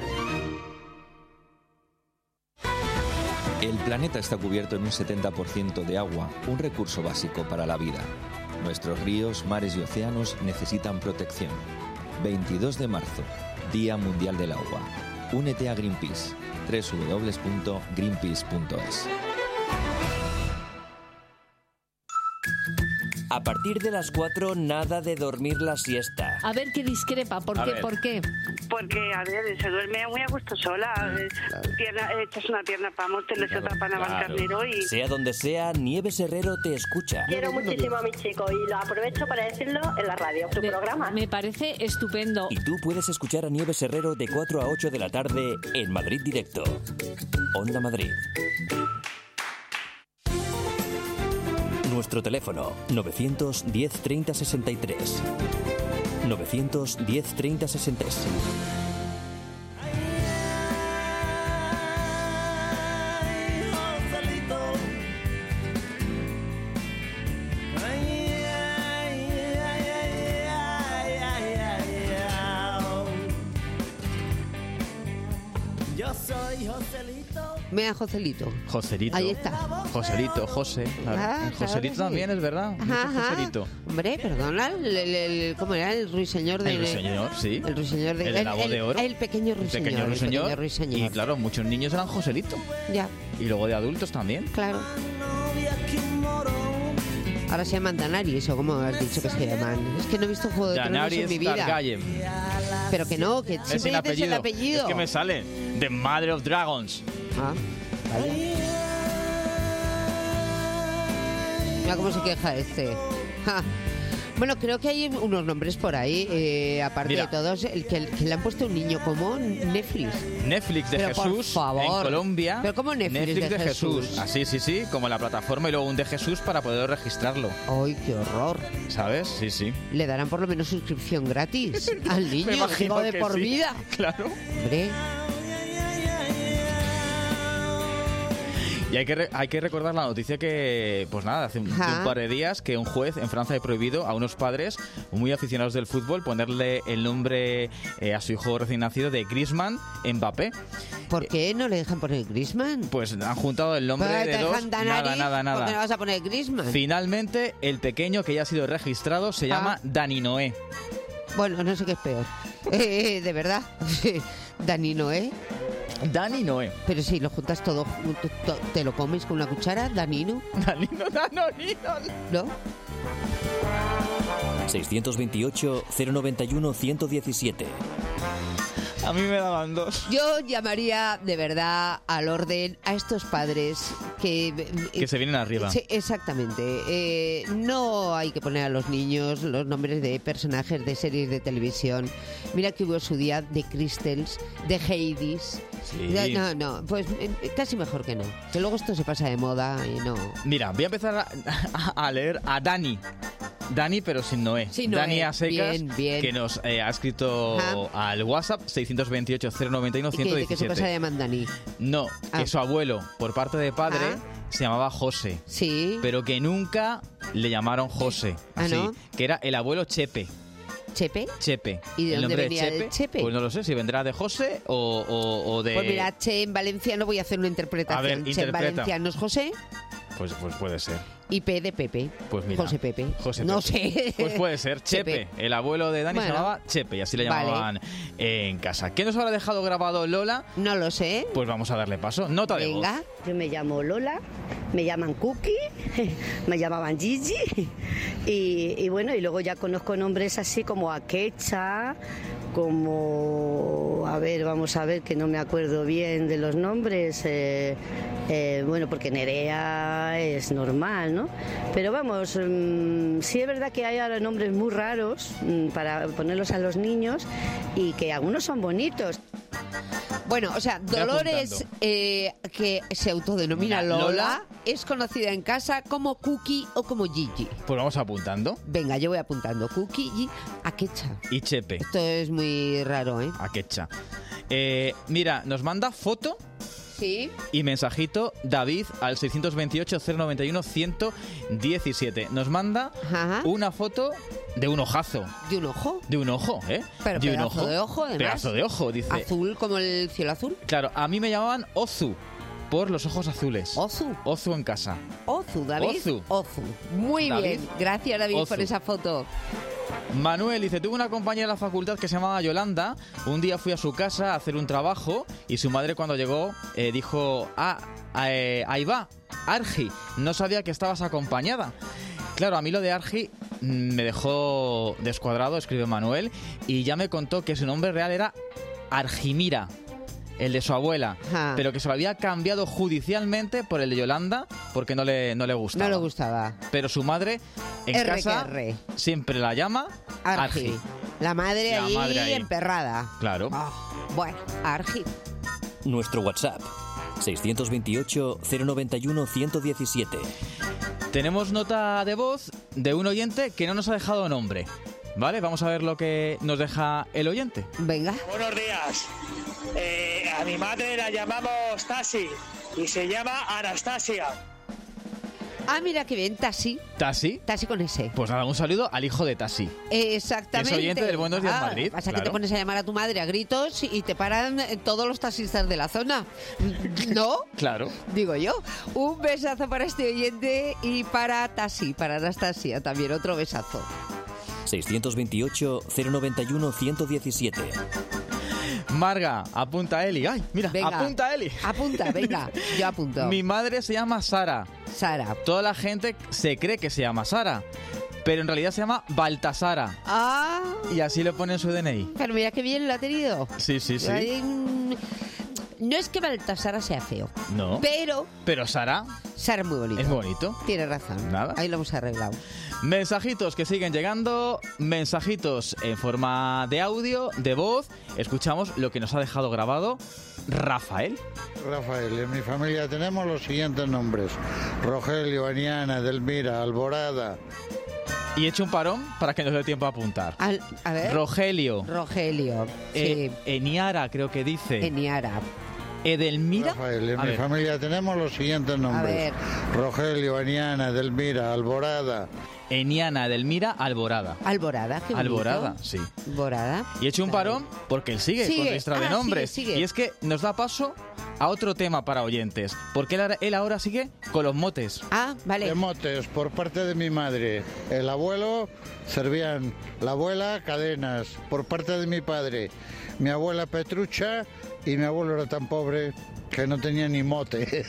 El planeta está cubierto en un setenta por ciento de agua, un recurso básico para la vida. Nuestros ríos, mares y océanos necesitan protección. veintidós de marzo, Día Mundial del Agua. Únete a Greenpeace. doble u doble u doble u punto greenpeace punto es. A partir de las cuatro, nada de dormir la siesta. A ver qué discrepa, ¿por A qué? ver. ¿Por qué? Porque, a ver, se duerme muy a gusto sola. Claro. Pierna, echas una pierna para montarles otra para Naval Carnero y... Sea donde sea, Nieves Herrero te escucha. Quiero muchísimo a mi chico y lo aprovecho para decirlo en la radio, tu Me- programa. Me parece estupendo. Y tú puedes escuchar a Nieves Herrero de cuatro a ocho de la tarde en Madrid Directo. Onda Madrid. Nuestro teléfono novecientos diez treinta sesenta y tres. novecientos diez treinta sesenta y tres. Yo soy Joselito. Mira, Joselito. Joselito. Ahí está. Joselito, José. Claro. Ah, Joselito claro también, sí. es verdad. Ajá, Mucho ajá. Joselito. Hombre, perdona, el, el, el- ¿cómo era? El ruiseñor de... El ruiseñor, sí. El ruiseñor de... El de la voz de oro. El pequeño El ruiseñor. pequeño ruiseñor. pequeño ruiseñor. Y claro, muchos niños eran Joselito. Ya, Y luego de adultos también. claro. Ahora se llaman Daenerys, o como has dicho que se llaman. Es que no he visto Juego de Tronos en Daenerys mi vida. Targaryen. Pero que no, que Es siempre el dices apellido. el apellido. Es que me sale. The Mother of Dragons. Ah, vaya. Mira cómo se queja este. Ja. Bueno, creo que hay unos nombres por ahí, eh, aparte Mira. de todos, el que, que le han puesto un niño como Netflix. Netflix de Pero por Jesús favor. en Colombia. Pero ¿cómo Netflix de Jesús? Así, sí, sí, como la plataforma y luego un de Jesús para poder registrarlo. ¡Ay, qué horror! ¿Sabes? Sí, sí. Le darán por lo menos suscripción gratis al niño, Me imagino digo, de que por sí. vida. Claro. Hombre, Y hay que, re- hay que recordar la noticia que, pues nada, hace un, Ajá. un par de días que un juez en Francia ha prohibido a unos padres muy aficionados del fútbol ponerle el nombre eh, a su hijo recién nacido de Griezmann Mbappé. ¿por qué no le dejan poner Griezmann? Pues han juntado el nombre ¿Pero de te dos. dejan Nada, Daenerys? nada, ¿Por qué no nada. vas a poner Griezmann? Finalmente, el pequeño que ya ha sido registrado se llama Ah. Dani Noé. Bueno, no sé qué es peor. Eh, de verdad. Dani Noé. Dani Noé. Pero si lo juntas todo, junto, to- ¿te lo comes con una cuchara? Danino. Danino, Danonino. ¿No? seiscientos veintiocho, cero noventa y uno, ciento diecisiete. A mí me daban dos. Yo llamaría de verdad al orden a estos padres que... Que se vienen arriba. Sí, exactamente. Eh, no hay que poner a los niños los nombres de personajes de series de televisión. Mira que hubo su día de Crystals, de Hades. Sí. No, no, pues eh, casi mejor que no. Que luego esto se pasa de moda y no... Mira, voy a empezar a, a- a leer a Dani. Dani, pero sin Noé. Sin Noé. Dani a secas, Bien, bien. que nos eh, ha escrito Ajá. al WhatsApp seiscientos veintiocho, cero noventa y uno, Y ciento que, de que su casa diecisiete. llaman Dani. No, Ah. que su abuelo, por parte de padre, Ah. se llamaba José. Sí. Pero que nunca le llamaron José. Ah, Así, ¿no? que era el abuelo Chepe. ¿Chepe? Chepe. ¿Y de el dónde nombre venía de el Chepe, Chepe? Pues no lo sé, si vendrá de José o, o- o de... Pues mira, Che en valenciano voy a hacer una interpretación. A ver, Che en interpreta. valenciano es José Pues, pues puede ser. y P de Pepe. Pues mira. José Pepe. José No Pepe. sé. Pues puede ser Chepe. El abuelo de Dani Bueno. se llamaba Chepe y así le Vale. llamaban en casa. ¿Qué nos habrá dejado grabado Lola? No lo sé. Pues vamos a darle paso. Nota de voz. Venga, yo me llamo Lola, me llaman Cookie, me llamaban Gigi y, y bueno, y luego ya conozco nombres así como Akecha, como, a ver, vamos a ver que no me acuerdo bien de los nombres, eh, eh, bueno, porque Nerea es normal, ¿no? Pero vamos, mm, sí es verdad que hay ahora nombres muy raros mm, para ponerlos a los niños y que algunos son bonitos. Bueno, o sea, Ve Dolores, apuntando. eh, que se autodenomina Mira, Lola, Lola. es conocida en casa como Cookie o como Gigi. Pues vamos apuntando. Venga, yo voy apuntando. Cookie, Gigi, Akecha. Y Chepe. Esto es muy raro, ¿eh? Akecha. Eh, mira, nos manda foto Sí. y mensajito David al seiscientos veintiocho, cero noventa y uno, ciento diecisiete. Nos manda Ajá. una foto de un ojazo. ¿De un ojo? De un ojo, ¿eh? Pero de un pedazo de ojo, además. Pedazo de ojo, dice. Azul como el cielo azul. Claro, a mí me llamaban Ozu por los ojos azules. Ozu. Ozu en casa. Ozu, David. Ozu. Ozu. Muy David. bien. Gracias, David, Ozu. por esa foto. Manuel dice, tuve una compañera en la facultad que se llamaba Yolanda. Un día fui a su casa a hacer un trabajo y su madre cuando llegó eh, dijo, ah, eh, ahí va, Argi, no sabía que estabas acompañada. Claro, a mí lo de Argi mm, me dejó descuadrado, escribe Manuel, y ya me contó que su nombre real era Argimira, el de su abuela, Ajá. pero que se lo había cambiado judicialmente por el de Yolanda porque no le, no le gustaba. No le gustaba. Pero su madre en R que casa R. siempre la llama Argi. Argi. La madre, La ahí, madre ahí. emperrada. Claro. Bueno, Argi. Nuestro WhatsApp, seiscientos veintiocho, cero noventa y uno, ciento diecisiete. Tenemos nota de voz de un oyente que no nos ha dejado nombre. ¿Vale? Vamos a ver lo que nos deja el oyente. Venga. Buenos días. Eh, a mi madre la llamamos Tasi y se llama Anastasia. Ah, mira qué bien, Tasi. ¿Tasi? Tasi con ese. Pues nada, un saludo al hijo de Tasi. Exactamente. Es oyente del Buenos Días ah, Madrid. Pasa claro. que te pones a llamar a tu madre a gritos y te paran todos los taxistas de la zona. ¿No? Claro. Digo yo. Un besazo para este oyente y para Tasi, para Anastasia también. Otro besazo. seiscientos veintiocho, cero noventa y uno, ciento diecisiete. Marga, apunta a Eli. ¡Ay, mira! Venga, apunta a Eli. Apunta, venga. Yo apunto. Mi madre se llama Sara. Sara. Toda la gente se cree que se llama Sara, pero en realidad se llama Baltasara. Ah. Y así le ponen su D N I. Pero mira qué bien lo ha tenido. Sí, sí, sí. Hay un- No es que Baltasara sea feo. No. Pero Pero Sara Sara es muy bonito. es muy bonito. Tiene razón. Nada. Ahí lo hemos arreglado. Mensajitos que siguen llegando, mensajitos en forma de audio, de voz. Escuchamos lo que nos ha dejado grabado Rafael. Rafael, en mi familia tenemos los siguientes nombres: Rogelio, Aniana, Edelmira, Alborada. Y he hecho un parón para que nos dé tiempo a apuntar. Al- a ver. Rogelio. Rogelio. Eh, Eniara, creo que dice. Eniara. Edelmira. Rafael, en A mi ver. familia tenemos los siguientes nombres: ver. Rogelio, Aniana, Edelmira, Alborada. Eniana, Edelmira, Alborada. Alborada, qué bonito. Alborada, sí. Alborada. Y he hecho un parón porque él sigue, Sigue. con lista de Ah, nombres. sigue, sigue. Y es que nos da paso a otro tema para oyentes. Porque él, ahora- él ahora sigue con los motes. Ah, vale. De motes, por parte de mi madre. El abuelo servían, la abuela cadenas. Por parte de mi padre, mi abuela Petrucha, y mi abuelo era tan pobre que no tenía ni mote.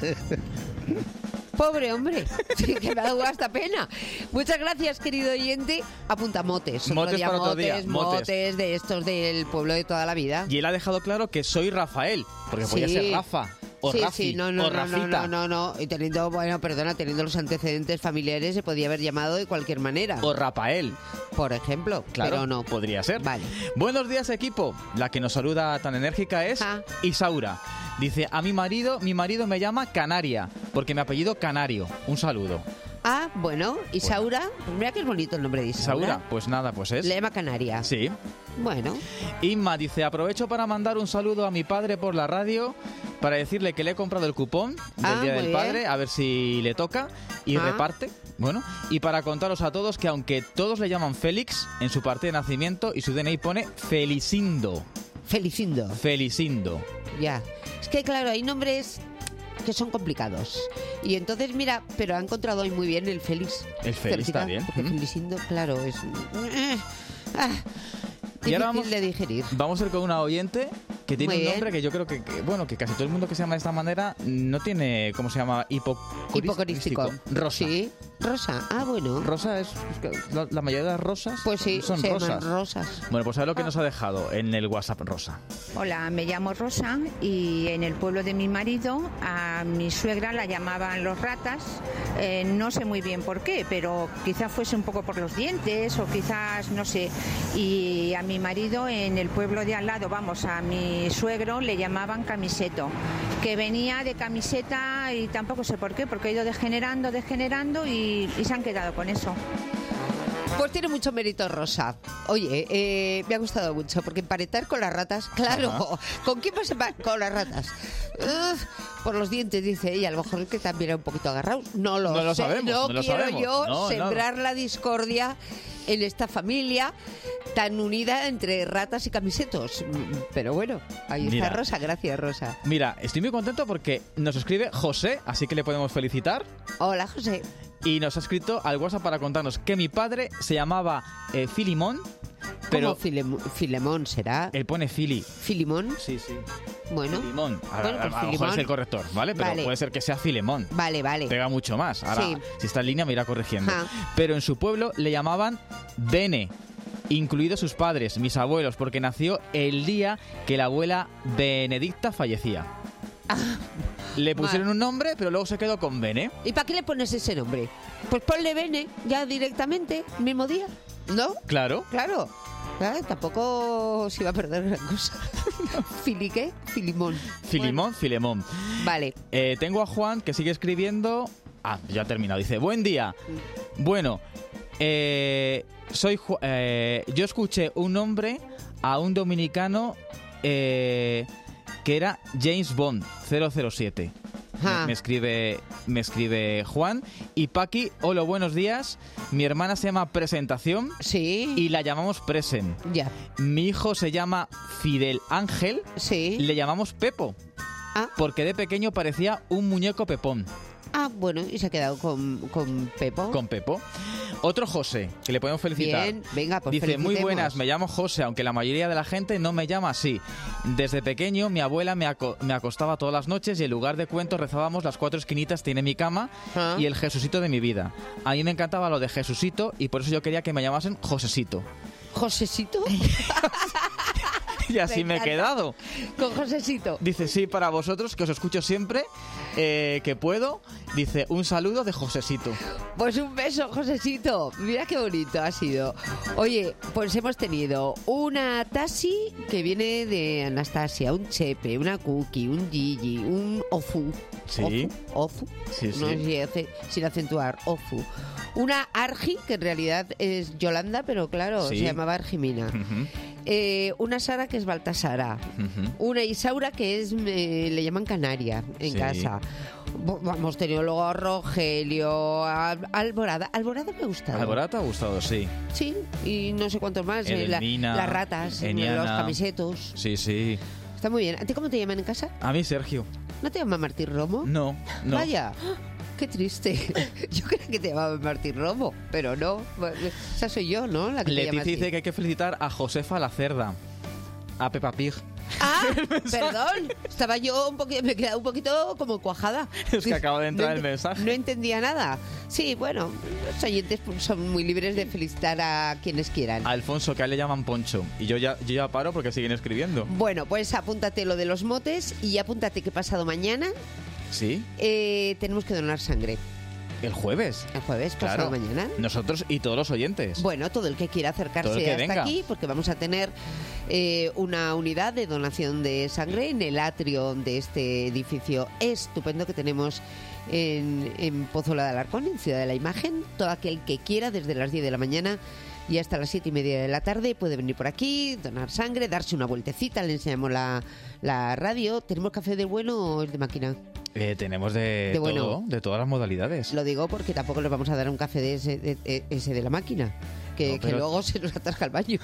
Pobre hombre, sí, que me ha dado hasta pena. Muchas gracias, querido oyente. Apunta motes. Otro Motes día para otro día, motes, motes. motes de estos del pueblo de toda la vida. Y él ha dejado claro que soy Rafael. Porque podía Sí. ser Rafa. O sí, Rafi. sí, no, no, o no, no, Rafita. no, no, no. Y teniendo, bueno, perdona, teniendo los antecedentes familiares se podía haber llamado de cualquier manera. O Rafael. Por ejemplo, Claro, pero no. podría ser. Vale. Buenos días, equipo. La que nos saluda tan enérgica es Isaura. Dice, a mi marido, mi marido me llama Canaria, porque mi apellido Canario. Un saludo. Ah, bueno, Isaura, pues mira que es bonito el nombre de Isaura. Isaura, pues nada, pues es. Le llama Canaria. Sí. Bueno. Inma dice, aprovecho para mandar un saludo a mi padre por la radio para decirle que le he comprado el cupón del Ah, Día muy del bien. Padre, a ver si le toca y Ah. reparte. Bueno, y para contaros a todos que aunque todos le llaman Félix, en su parte de nacimiento y su D N I pone Felicindo. Felicindo. Felicindo. Ya. Es que claro, hay nombres que son complicados. Y entonces, mira, pero ha encontrado hoy muy bien el Félix. El Félix Cerquita, está bien. Porque Mm. Felicindo, claro, es... Ah, Y ahora difícil vamos, de digerir. vamos a ir con una oyente que tiene Muy un bien. nombre que yo creo que, que, bueno, que casi todo el mundo que se llama de esta manera no tiene, ¿cómo se llama? Hipocorístico. Hipocorístico. Rosa. Sí, Rosa. Ah, bueno. Rosa es, es que la, la mayoría de las rosas Pues sí, son se llaman rosas. rosas. Bueno, pues a ver lo que nos ha dejado en el WhatsApp Rosa. Hola, me llamo Rosa y en el pueblo de mi marido a mi suegra la llamaban los ratas. Eh, no sé muy bien por qué, pero quizás fuese un poco por los dientes o quizás, no sé. Y a mi marido en el pueblo de al lado, vamos, a mi suegro le llamaban camiseto, que venía de camiseta y tampoco sé por qué, porque ha ido degenerando, degenerando y, y se han quedado con eso. Pues tiene mucho mérito Rosa. Oye, eh, me ha gustado mucho, porque emparentar con las ratas, claro. Ajá. ¿Con quién vas a empa- con las ratas? Uf, por los dientes, dice ella. A lo mejor es que también era un poquito agarrado. No lo No lo sé. sabemos, no no lo quiero sabemos. yo No, no. sembrar la discordia en esta familia tan unida entre ratas y camisetos. Mm, Pero bueno, ahí Mira. está Rosa. Gracias, Rosa. Mira, estoy muy contento porque nos escribe José, así que le podemos felicitar. Hola, José. Y nos ha escrito al WhatsApp para contarnos que mi padre se llamaba eh, Filimón, pero... ¿Cómo Filem- Filemón será? Él pone Fili. ¿Filimón? Sí, sí. Bueno. Filimón. A, Bueno, a- pues a lo mejor Filimón. es el corrector, ¿vale? Pero Vale. puede ser que sea Filemón. Vale, vale. Pega mucho más. Ahora, Sí. si está en línea me irá corrigiendo. Ajá. Pero en su pueblo le llamaban Bene, incluidos sus padres, mis abuelos, porque nació el día que la abuela Benedicta fallecía. Le pusieron un nombre, pero luego se quedó con Bene. ¿Y para qué le pones ese nombre? Pues ponle Bene ya directamente, mismo día. ¿No? Claro. Claro. Claro, tampoco se iba a perder gran cosa. ¿Fili qué? Filimón. Filimón, Filemón. Vale. Eh, tengo a Juan que sigue escribiendo. Ah, ya ha terminado. Dice, buen día. Bueno, eh, soy Ju- eh, yo escuché un nombre a un dominicano eh, que era James Bond cero cero siete. me, me escribe me escribe Juan. Y Paqui, hola, buenos días. Mi hermana se llama Presentación. Sí. Y la llamamos Presen. Ya. Mi hijo se llama Fidel Ángel. Sí. Le llamamos Pepo. Ah. Porque de pequeño parecía un muñeco pepón. Ah, bueno, y se ha quedado con, con Pepo. Con Pepo. Otro José, que le podemos felicitar. Bien, venga, pues dice, felicitemos. muy buenas, me llamo José, aunque la mayoría de la gente no me llama así. Desde pequeño mi abuela me, aco- me acostaba todas las noches y en lugar de cuentos rezábamos las cuatro esquinitas tiene mi cama Ah. y el Jesucito de mi vida. A mí me encantaba lo de Jesucito y por eso yo quería que me llamasen Josecito. ¿Josecito? Y así me, me he quedado. Con Josecito. Dice, sí, para vosotros, que os escucho siempre, eh, que puedo. Dice, un saludo de Josecito. Pues un beso, Josecito. Mira qué bonito ha sido. Oye, pues hemos tenido una Tasi que viene de Anastasia, un Chepe, una Cookie, un Gigi, un Ofu. Sí. Ofu. Ofu. Sí, No sí. sé si hace- sin acentuar, Ofu. Una Argi, que en realidad es Yolanda, pero claro, Sí. se llamaba Argimina. Ujú, Eh, una Sara, que es Baltasara. ujú. Una Isaura, que es eh, le llaman Canaria en Sí. casa. Bu- Hemos tenido luego a Rogelio, a Alborada. Alborada me ha gustado. ¿Alborada te ha gustado? Sí. Sí, y no sé cuántos más. eh, la- Edelmina, las ratas, Eniana. los camisetos. Sí, sí. Está muy bien. ¿A ti cómo te llaman en casa? A mí, Sergio. ¿No te llama Martín Romo? No, no. Vaya. Qué triste. Yo creía que te llamaba Martín Romo, pero no. Esa soy yo, ¿no? La que te llama Leticia así. dice que hay que felicitar a Josefa la Cerda, a Peppa Pig. Ah, perdón. Estaba yo un poquito, me he quedado un poquito como cuajada. Es que acaba de entrar No el ent- mensaje. No entendía nada. Sí, bueno, los oyentes pues, son muy libres de felicitar a quienes quieran. A Alfonso, que a él le llaman Poncho. Y yo ya, yo ya paro porque siguen escribiendo. Bueno, pues apúntate lo de los motes y apúntate que pasado mañana ¿Sí? eh, tenemos que donar sangre. El jueves. El jueves, pasado Claro. mañana. Nosotros y todos los oyentes. Bueno, todo el que quiera acercarse Todo el que hasta venga. aquí, porque vamos a tener eh, una unidad de donación de sangre en el atrio de este edificio estupendo que tenemos en, en Pozuelo de Alarcón, en Ciudad de la Imagen. Todo aquel que quiera, desde las diez de la mañana y hasta las siete y media de la tarde, puede venir por aquí, donar sangre, darse una vueltecita, le enseñamos la, la radio. ¿Tenemos café de bueno o es de máquina? Eh, tenemos de, De bueno. todo, de todas las modalidades. Lo digo porque tampoco les vamos a dar un café de ese de, de- ese de la máquina. Que, No, que pero- luego se nos atasca el baño.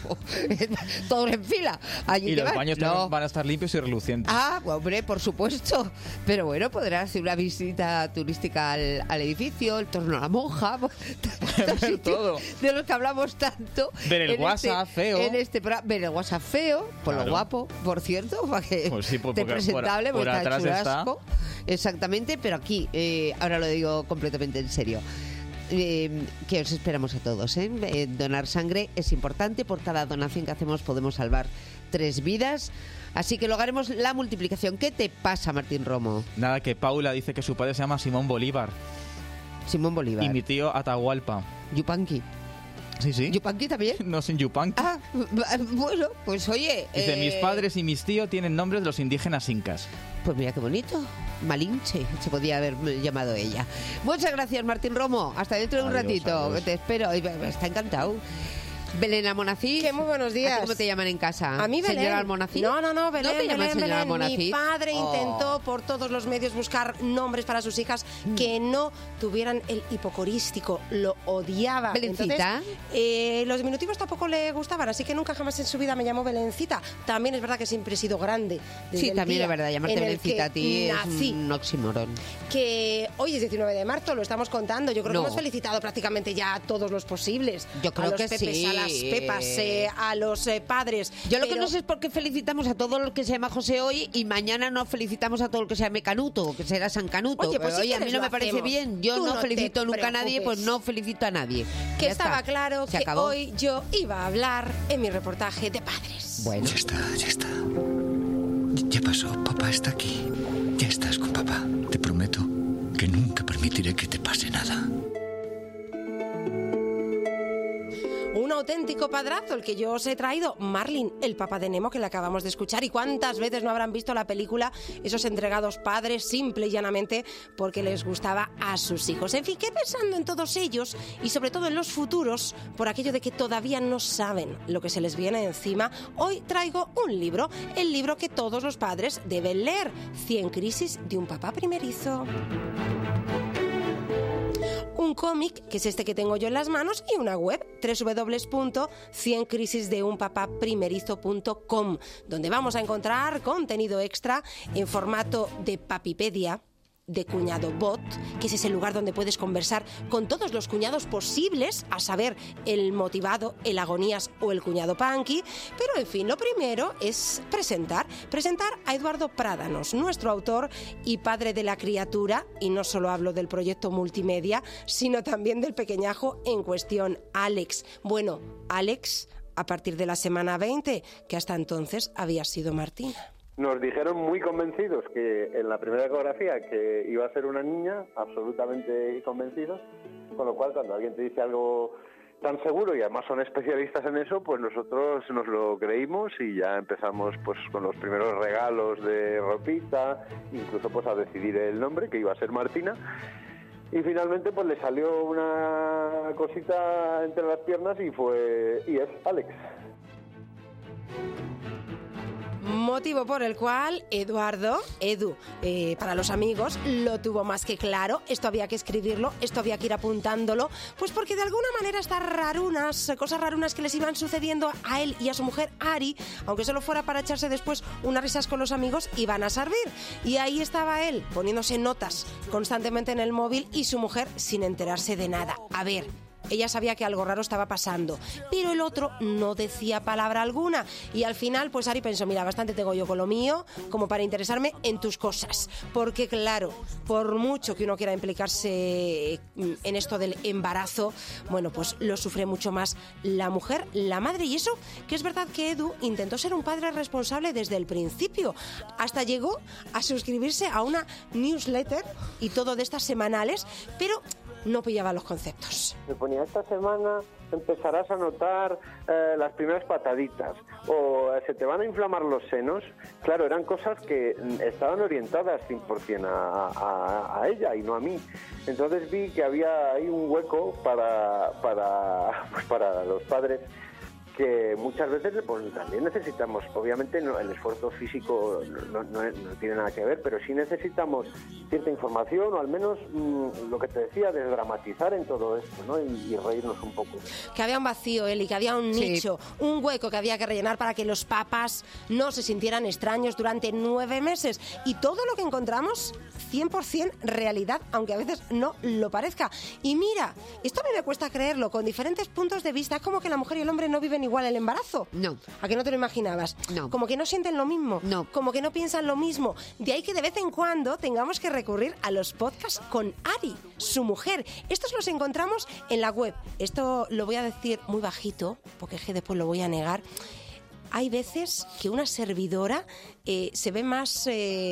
Todos en fila. Allí Y te los van. baños No. también van a estar limpios y relucientes. Ah, bueno, hombre, por supuesto. Pero bueno, podrás hacer una visita turística al, al edificio, el torno a la monja. Ver todo. De los que hablamos tanto. Ver el en WhatsApp este- feo. En este, pro- ver el WhatsApp feo, por Claro. lo guapo, por cierto, para que Pues sí, pues esté porque por- presentable, por porque está atrás hecho está. asco. Exactamente, pero aquí, eh, ahora lo digo completamente en serio. Eh, que os esperamos a todos, ¿eh? Eh, donar sangre es importante. Por cada donación que hacemos podemos salvar tres vidas. Así que luego haremos la multiplicación. ¿Qué te pasa, Martín Romo? Nada, que Paula dice que su padre se llama Simón Bolívar. Simón Bolívar. Y mi tío Atahualpa. Yupanqui. Sí, sí. ¿Yupanqui también? No, sin Yupanqui. Ah, bueno, pues oye... Dice, eh, mis padres y mis tíos tienen nombres de los indígenas incas. Pues mira qué bonito. Malinche, se podía haber llamado ella. Muchas gracias, Martín Romo. Hasta dentro de un Adiós, ratito. adiós. Te espero. Está encantado. Belén Almonacid. Que muy buenos días. ¿A ti ¿Cómo te llaman en casa? A mí Belén. ¿Señora Almonacid? No, no, no, Belén, ¿No te llaman Belén, señora Belén. Almonacid? Mi padre Oh. intentó por todos los medios buscar nombres para sus hijas que no tuvieran el hipocorístico. Lo odiaba. ¿Belencita? Entonces, eh, los diminutivos tampoco le gustaban, así que nunca jamás en su vida me llamó Belencita. También es verdad que siempre he sido grande. desde Sí, el también día es verdad. Llamarte en el Belencita que a ti nací. es un oxímoron. Que hoy es diecinueve de marzo, lo estamos contando. Yo creo No. que hemos felicitado prácticamente ya a todos los posibles. Yo creo a los que pepes, sí. a las pepas, eh, a los eh, padres. Yo lo que Pero- no sé es por qué felicitamos a todo el que se llama José hoy y mañana no felicitamos a todo el que se llame Canuto, que será San Canuto. Oye, pues Pero, si a mí quieres no lo me parece hacemos. bien. Yo Tú no, no te felicito nunca a nadie, pues preocupes. no felicito a nadie. Que Ya estaba está. claro Se que acabó. hoy yo iba a hablar en mi reportaje de padres. Bueno. Ya está, ya está. Ya pasó, papá está aquí. Ya estás con papá. Te prometo que nunca permitiré que te pase nada. Un auténtico padrazo el que yo os he traído. Marlin, el papá de Nemo, que le acabamos de escuchar. ¿Y cuántas veces no habrán visto la película esos entregados padres simple y llanamente porque les gustaba a sus hijos? En fin, que pensando en todos ellos y sobre todo en los futuros, por aquello de que todavía no saben lo que se les viene encima, hoy traigo un libro, el libro que todos los padres deben leer, cien crisis de un papá primerizo. Un cómic, que es este que tengo yo en las manos, y una web, doble u doble u doble u punto cien crisis de un papá primerizo punto com, donde vamos a encontrar contenido extra en formato de papipedia, de cuñado bot, que es ese lugar donde puedes conversar con todos los cuñados posibles, a saber, el motivado, el agonías o el cuñado punky. Pero en fin, lo primero es presentar, presentar a Eduardo Prádanos, nuestro autor y padre de la criatura, y no solo hablo del proyecto multimedia, sino también del pequeñajo en cuestión, Alex. Bueno, Alex, a partir de la semana veinte, que hasta entonces había sido Martina. Nos dijeron muy convencidos que en la primera ecografía que iba a ser una niña, absolutamente convencidos, con lo cual cuando alguien te dice algo tan seguro y además son especialistas en eso, pues nosotros nos lo creímos y ya empezamos pues con los primeros regalos de ropita, incluso pues a decidir el nombre, que iba a ser Martina. Y finalmente pues le salió una cosita entre las piernas y fue y es Alex. Motivo por el cual Eduardo, Edu, eh, para los amigos, lo tuvo más que claro. Esto había que escribirlo, esto había que ir apuntándolo, pues porque de alguna manera estas rarunas, cosas rarunas que les iban sucediendo a él y a su mujer Ari, aunque solo fuera para echarse después unas risas con los amigos, iban a servir. Y ahí estaba él, poniéndose notas constantemente en el móvil y su mujer sin enterarse de nada. A ver... Ella sabía que algo raro estaba pasando, pero el otro no decía palabra alguna. Y al final, pues Ari pensó, mira, bastante tengo yo con lo mío como para interesarme en tus cosas. Porque claro, por mucho que uno quiera implicarse en esto del embarazo, bueno, pues lo sufre mucho más la mujer, la madre. Y eso, que es verdad que Edu intentó ser un padre responsable desde el principio. Hasta llegó a suscribirse a una newsletter y todo de estas semanales, pero... no pillaba los conceptos. Me ponía, esta semana empezarás a notar eh, las primeras pataditas o eh, se te van a inflamar los senos. Claro, eran cosas que estaban orientadas cien por ciento a, a, a ella y no a mí. Entonces vi que había ahí un hueco para, para, pues para los padres, que muchas veces pues, también necesitamos, obviamente no, el esfuerzo físico no, no, no tiene nada que ver, pero sí necesitamos cierta información o al menos mmm, lo que te decía, desdramatizar en todo esto, ¿no? Y, y reírnos un poco. Que había un vacío, Eli, que había un sí. nicho, un hueco que había que rellenar para que los papás no se sintieran extraños durante nueve meses. Y todo lo que encontramos, cien por ciento realidad, aunque a veces no lo parezca. Y mira, esto a mí me cuesta creerlo, con diferentes puntos de vista, es como que la mujer y el hombre no viven igual el embarazo. No. ¿A que no te lo imaginabas? No. Como que no sienten lo mismo. No. Como que no piensan lo mismo. De ahí que de vez en cuando tengamos que recurrir a los podcasts con Ari, su mujer. Estos los encontramos en la web. Esto lo voy a decir muy bajito, porque es que después lo voy a negar. Hay veces que una servidora eh, se ve más...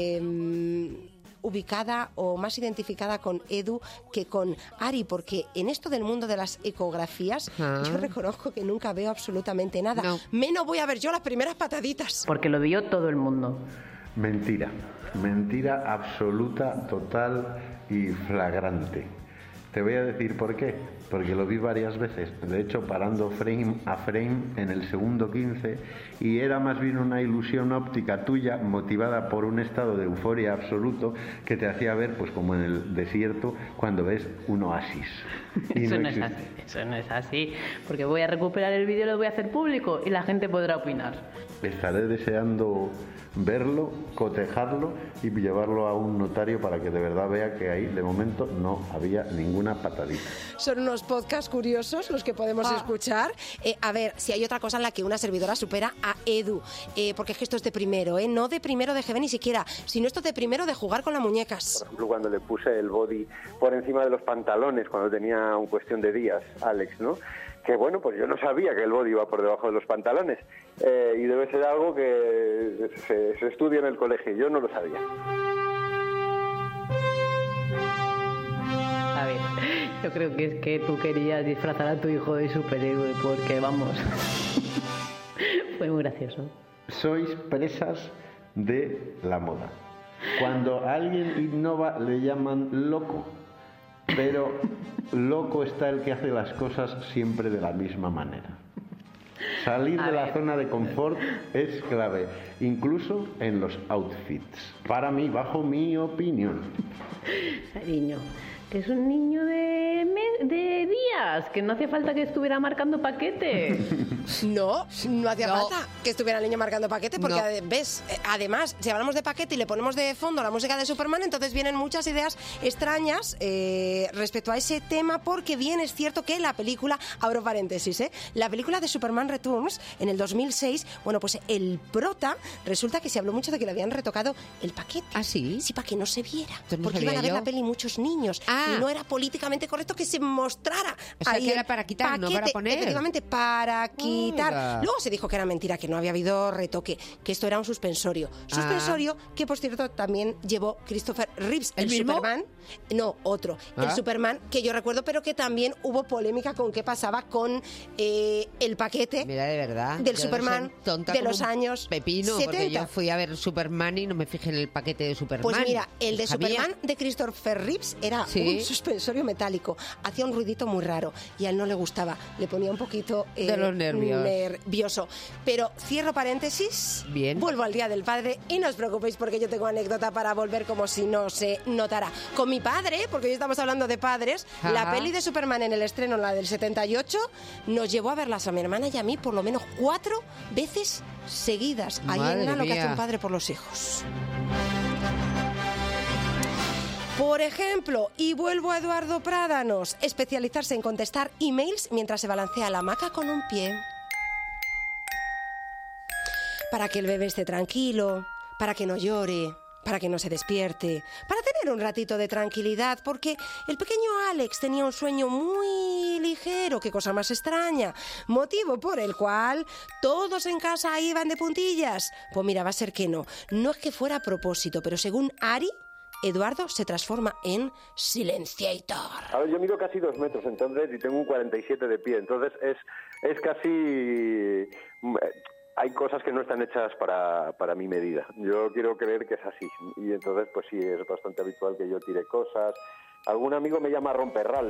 Eh, ubicada o más identificada con Edu que con Ari, porque en esto del mundo de las ecografías ah. yo reconozco que nunca veo absolutamente nada. No. Menos voy a ver yo las primeras pataditas. Porque lo vio todo el mundo. Mentira, mentira absoluta, total y flagrante. Te voy a decir por qué, porque lo vi varias veces, de hecho parando frame a frame en el segundo quince, y era más bien una ilusión óptica tuya motivada por un estado de euforia absoluto que te hacía ver pues como en el desierto cuando ves un oasis. Y eso no, no es así, eso no es así, porque voy a recuperar el vídeo y lo voy a hacer público y la gente podrá opinar. Estaré deseando verlo, cotejarlo y llevarlo a un notario para que de verdad vea que ahí de momento no había ninguna patadita. Son unos podcasts curiosos los que podemos ah. escuchar. Eh, a ver, si hay otra cosa en la que una servidora supera a Edu, eh, porque es que esto es de primero, eh, no de primero de G B ni siquiera, sino esto de primero de jugar con las muñecas. Por ejemplo, cuando le puse el body por encima de los pantalones, cuando tenía un cuestión de días, Alex, ¿no? Que bueno, pues yo no sabía que el body iba por debajo de los pantalones eh, y debe ser algo que se, se estudia en el colegio, yo no lo sabía. A ver, Yo creo que es que tú querías disfrazar a tu hijo de superhéroe porque, vamos, fue muy gracioso. Sois presas de la moda. Cuando alguien innova le llaman loco, pero loco está el que hace las cosas siempre de la misma manera. Salir de la zona de confort es clave, incluso en los outfits. Para mí, bajo mi opinión. Cariño, que es un niño de, me- de días, que no hacía falta que estuviera marcando paquete. No, no hacía No. falta que estuviera el niño marcando paquete porque, No. ade- ves, eh, además, si hablamos de paquete y le ponemos de fondo la música de Superman, entonces vienen muchas ideas extrañas eh, respecto a ese tema, porque bien es cierto que la película, abro paréntesis, ¿eh? la película de Superman Returns, en el dos mil seis, bueno, pues el prota, resulta que se habló mucho de que le habían retocado el paquete. ¿Ah, sí? Sí, para que no se viera, no porque sabía iban a ver yo. la peli muchos niños Ah. y no era políticamente correcto que se mostrara. O sea, ahí que el era para quitar, no para paquete, poner. Efectivamente, para quitar. Oiga. Luego se dijo que era mentira, que no había habido retoque, que esto era un suspensorio. Suspensorio que, por cierto, también llevó Christopher Reeves, ¿El el, mismo? Superman. No, otro. El Ah. Superman que yo recuerdo, pero que también hubo polémica con qué pasaba con eh, el paquete Mira, de verdad. del yo Superman soy tonta de como los un años pepino, porque setenta. yo fui a ver Superman y no me fijé en el paquete de Superman. Pues mira, el de Sabía. Superman de Christopher Reeves era Sí. un suspensorio metálico. Hacía un ruidito muy raro y a él no le gustaba. Le ponía un poquito eh, De los nervios. nervioso. Pero cierro paréntesis. Bien. Vuelvo al Día del Padre y no os preocupéis porque yo tengo anécdota para volver como si no se notara. Con mi padre, porque hoy estamos hablando de padres, Ajá. la peli de Superman en el estreno, la del setenta y ocho, nos llevó a verlas a mi hermana y a mí por lo menos cuatro veces seguidas. Ahí Madre en lo que hace mía. un padre por los hijos. Por ejemplo, y vuelvo a Eduardo Prádanos, especializarse en contestar emails mientras se balancea la hamaca con un pie. Para que el bebé esté tranquilo, para que no llore, para que no se despierte, para tener un ratito de tranquilidad, porque el pequeño Alex tenía un sueño muy ligero, qué cosa más extraña, motivo por el cual todos en casa iban de puntillas. Pues mira, va a ser que no, no es que fuera a propósito, pero según Ari, Eduardo se transforma en Silenciator. A ver, yo mido casi dos metros entonces y tengo un cuarenta y siete de pie, entonces es, es casi... mm, Hay cosas que no están hechas para, para mi medida. Yo quiero creer que es así. Y entonces, pues sí, es bastante habitual que yo tire cosas. Algún amigo me llama romperral.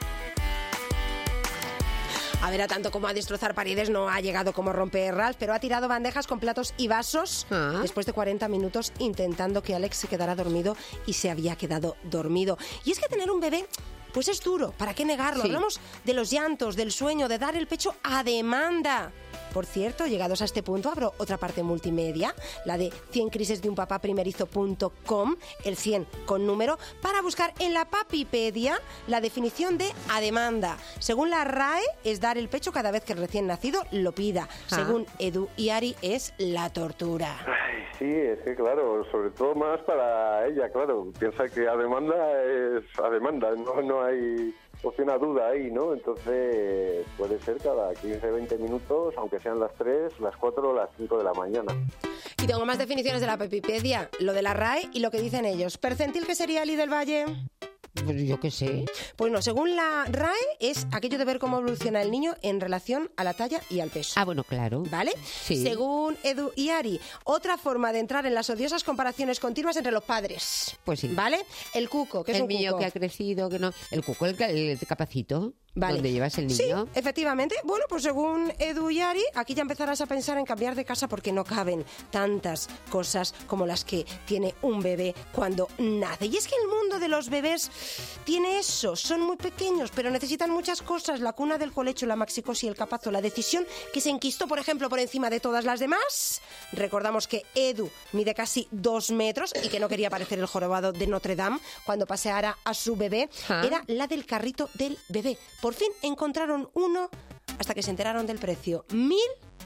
A ver, a tanto como a destrozar paredes no ha llegado como romper Ralph, pero ha tirado bandejas con platos y vasos Ah. después de cuarenta minutos intentando que Alex se quedara dormido y se había quedado dormido. Y es que tener un bebé, pues es duro, ¿para qué negarlo? Sí. Hablamos de los llantos, del sueño, de dar el pecho a demanda. Por cierto, llegados a este punto, abro otra parte multimedia, la de cien crisis de un papá primerizo punto com, el cien con número, para buscar en la Papipedia la definición de a demanda. Según la R A E, es dar el pecho cada vez que el recién nacido lo pida. Según Edu y Ari, es la tortura. Ay, sí, es que claro, sobre todo más para ella, claro. Piensa que a demanda es a demanda, no, no hay opción a duda ahí, ¿no? Entonces puede ser cada quince, veinte minutos, aunque sean las tres, las cuatro o las cinco de la mañana. Y tengo más definiciones de la Papipedia, lo de la R A E y lo que dicen ellos. ¿Percentil qué sería Ali del Valle? Pues yo qué sé. Pues no, según la R A E es aquello de ver cómo evoluciona el niño en relación a la talla y al peso. Ah, bueno, claro. ¿Vale? Sí. Según Edu y Ari, otra forma de entrar en las odiosas comparaciones continuas entre los padres. Pues sí. ¿Vale? El cuco, que es el un niño cuco. que ha crecido, que no. El cuco, el, el capacito. Vale. Donde llevas el niño. Sí, efectivamente. Bueno, pues según Edu y Ari, aquí ya empezarás a pensar en cambiar de casa porque no caben tantas cosas como las que tiene un bebé cuando nace. Y es que el mundo de los bebés tiene eso. Son muy pequeños, pero necesitan muchas cosas. La cuna del colecho, la maxicosi, el capazo, la decisión que se enquistó, por ejemplo, por encima de todas las demás. Recordamos que Edu mide casi dos metros y que no quería parecer el jorobado de Notre Dame cuando paseara a su bebé. Ah. Era la del carrito del bebé. Por fin encontraron uno hasta que se enteraron del precio. mil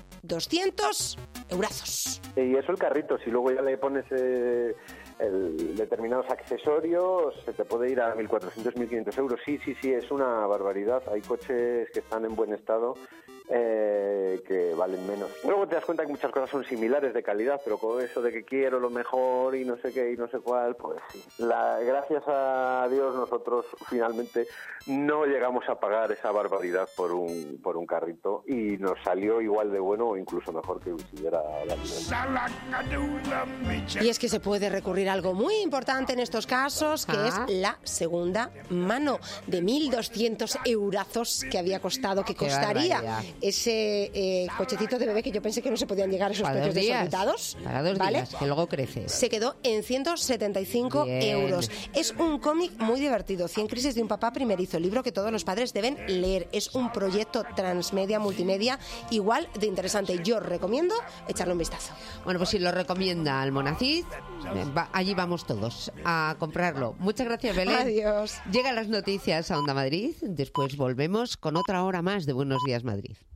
doscientos eurazos. Y eso el carrito, si luego ya le pones eh, el, determinados accesorios, se te puede ir a mil cuatrocientos, mil quinientos euros. Sí, sí, sí, es una barbaridad. Hay coches que están en buen estado eh, que valen menos. Luego te das cuenta que muchas cosas son similares de calidad, pero con eso de que quiero lo mejor y no sé qué y no sé cuál, pues sí. La, gracias a Dios nosotros finalmente no llegamos a pagar esa barbaridad por un por un carrito y nos salió igual de bueno o incluso mejor que si hubiera la Y es que se puede recurrir a algo muy importante en estos casos, que Ah. es la segunda mano, de mil doscientos eurazos que había costado, que Qué costaría barbaridad. ese eh, cochecito de bebé, que yo pensé que no se podían llegar a esos Para precios dos días. desorbitados. Para dos ¿vale? días, que luego crece. Se quedó en ciento setenta y cinco Bien. euros. Es un cómic muy divertido, cien crisis de un papá primerizo, libro que todos los padres deben leer. Es un proyecto transmedia, multimedia, igual de interesante. Yo recomiendo echarle un vistazo. Bueno, pues si lo recomienda Almonacid, va- allí vamos todos a comprarlo. Muchas gracias, Belén. Adiós. Llegan las noticias a Onda Madrid, después volvemos con otra hora más de Buenos Días Madrid.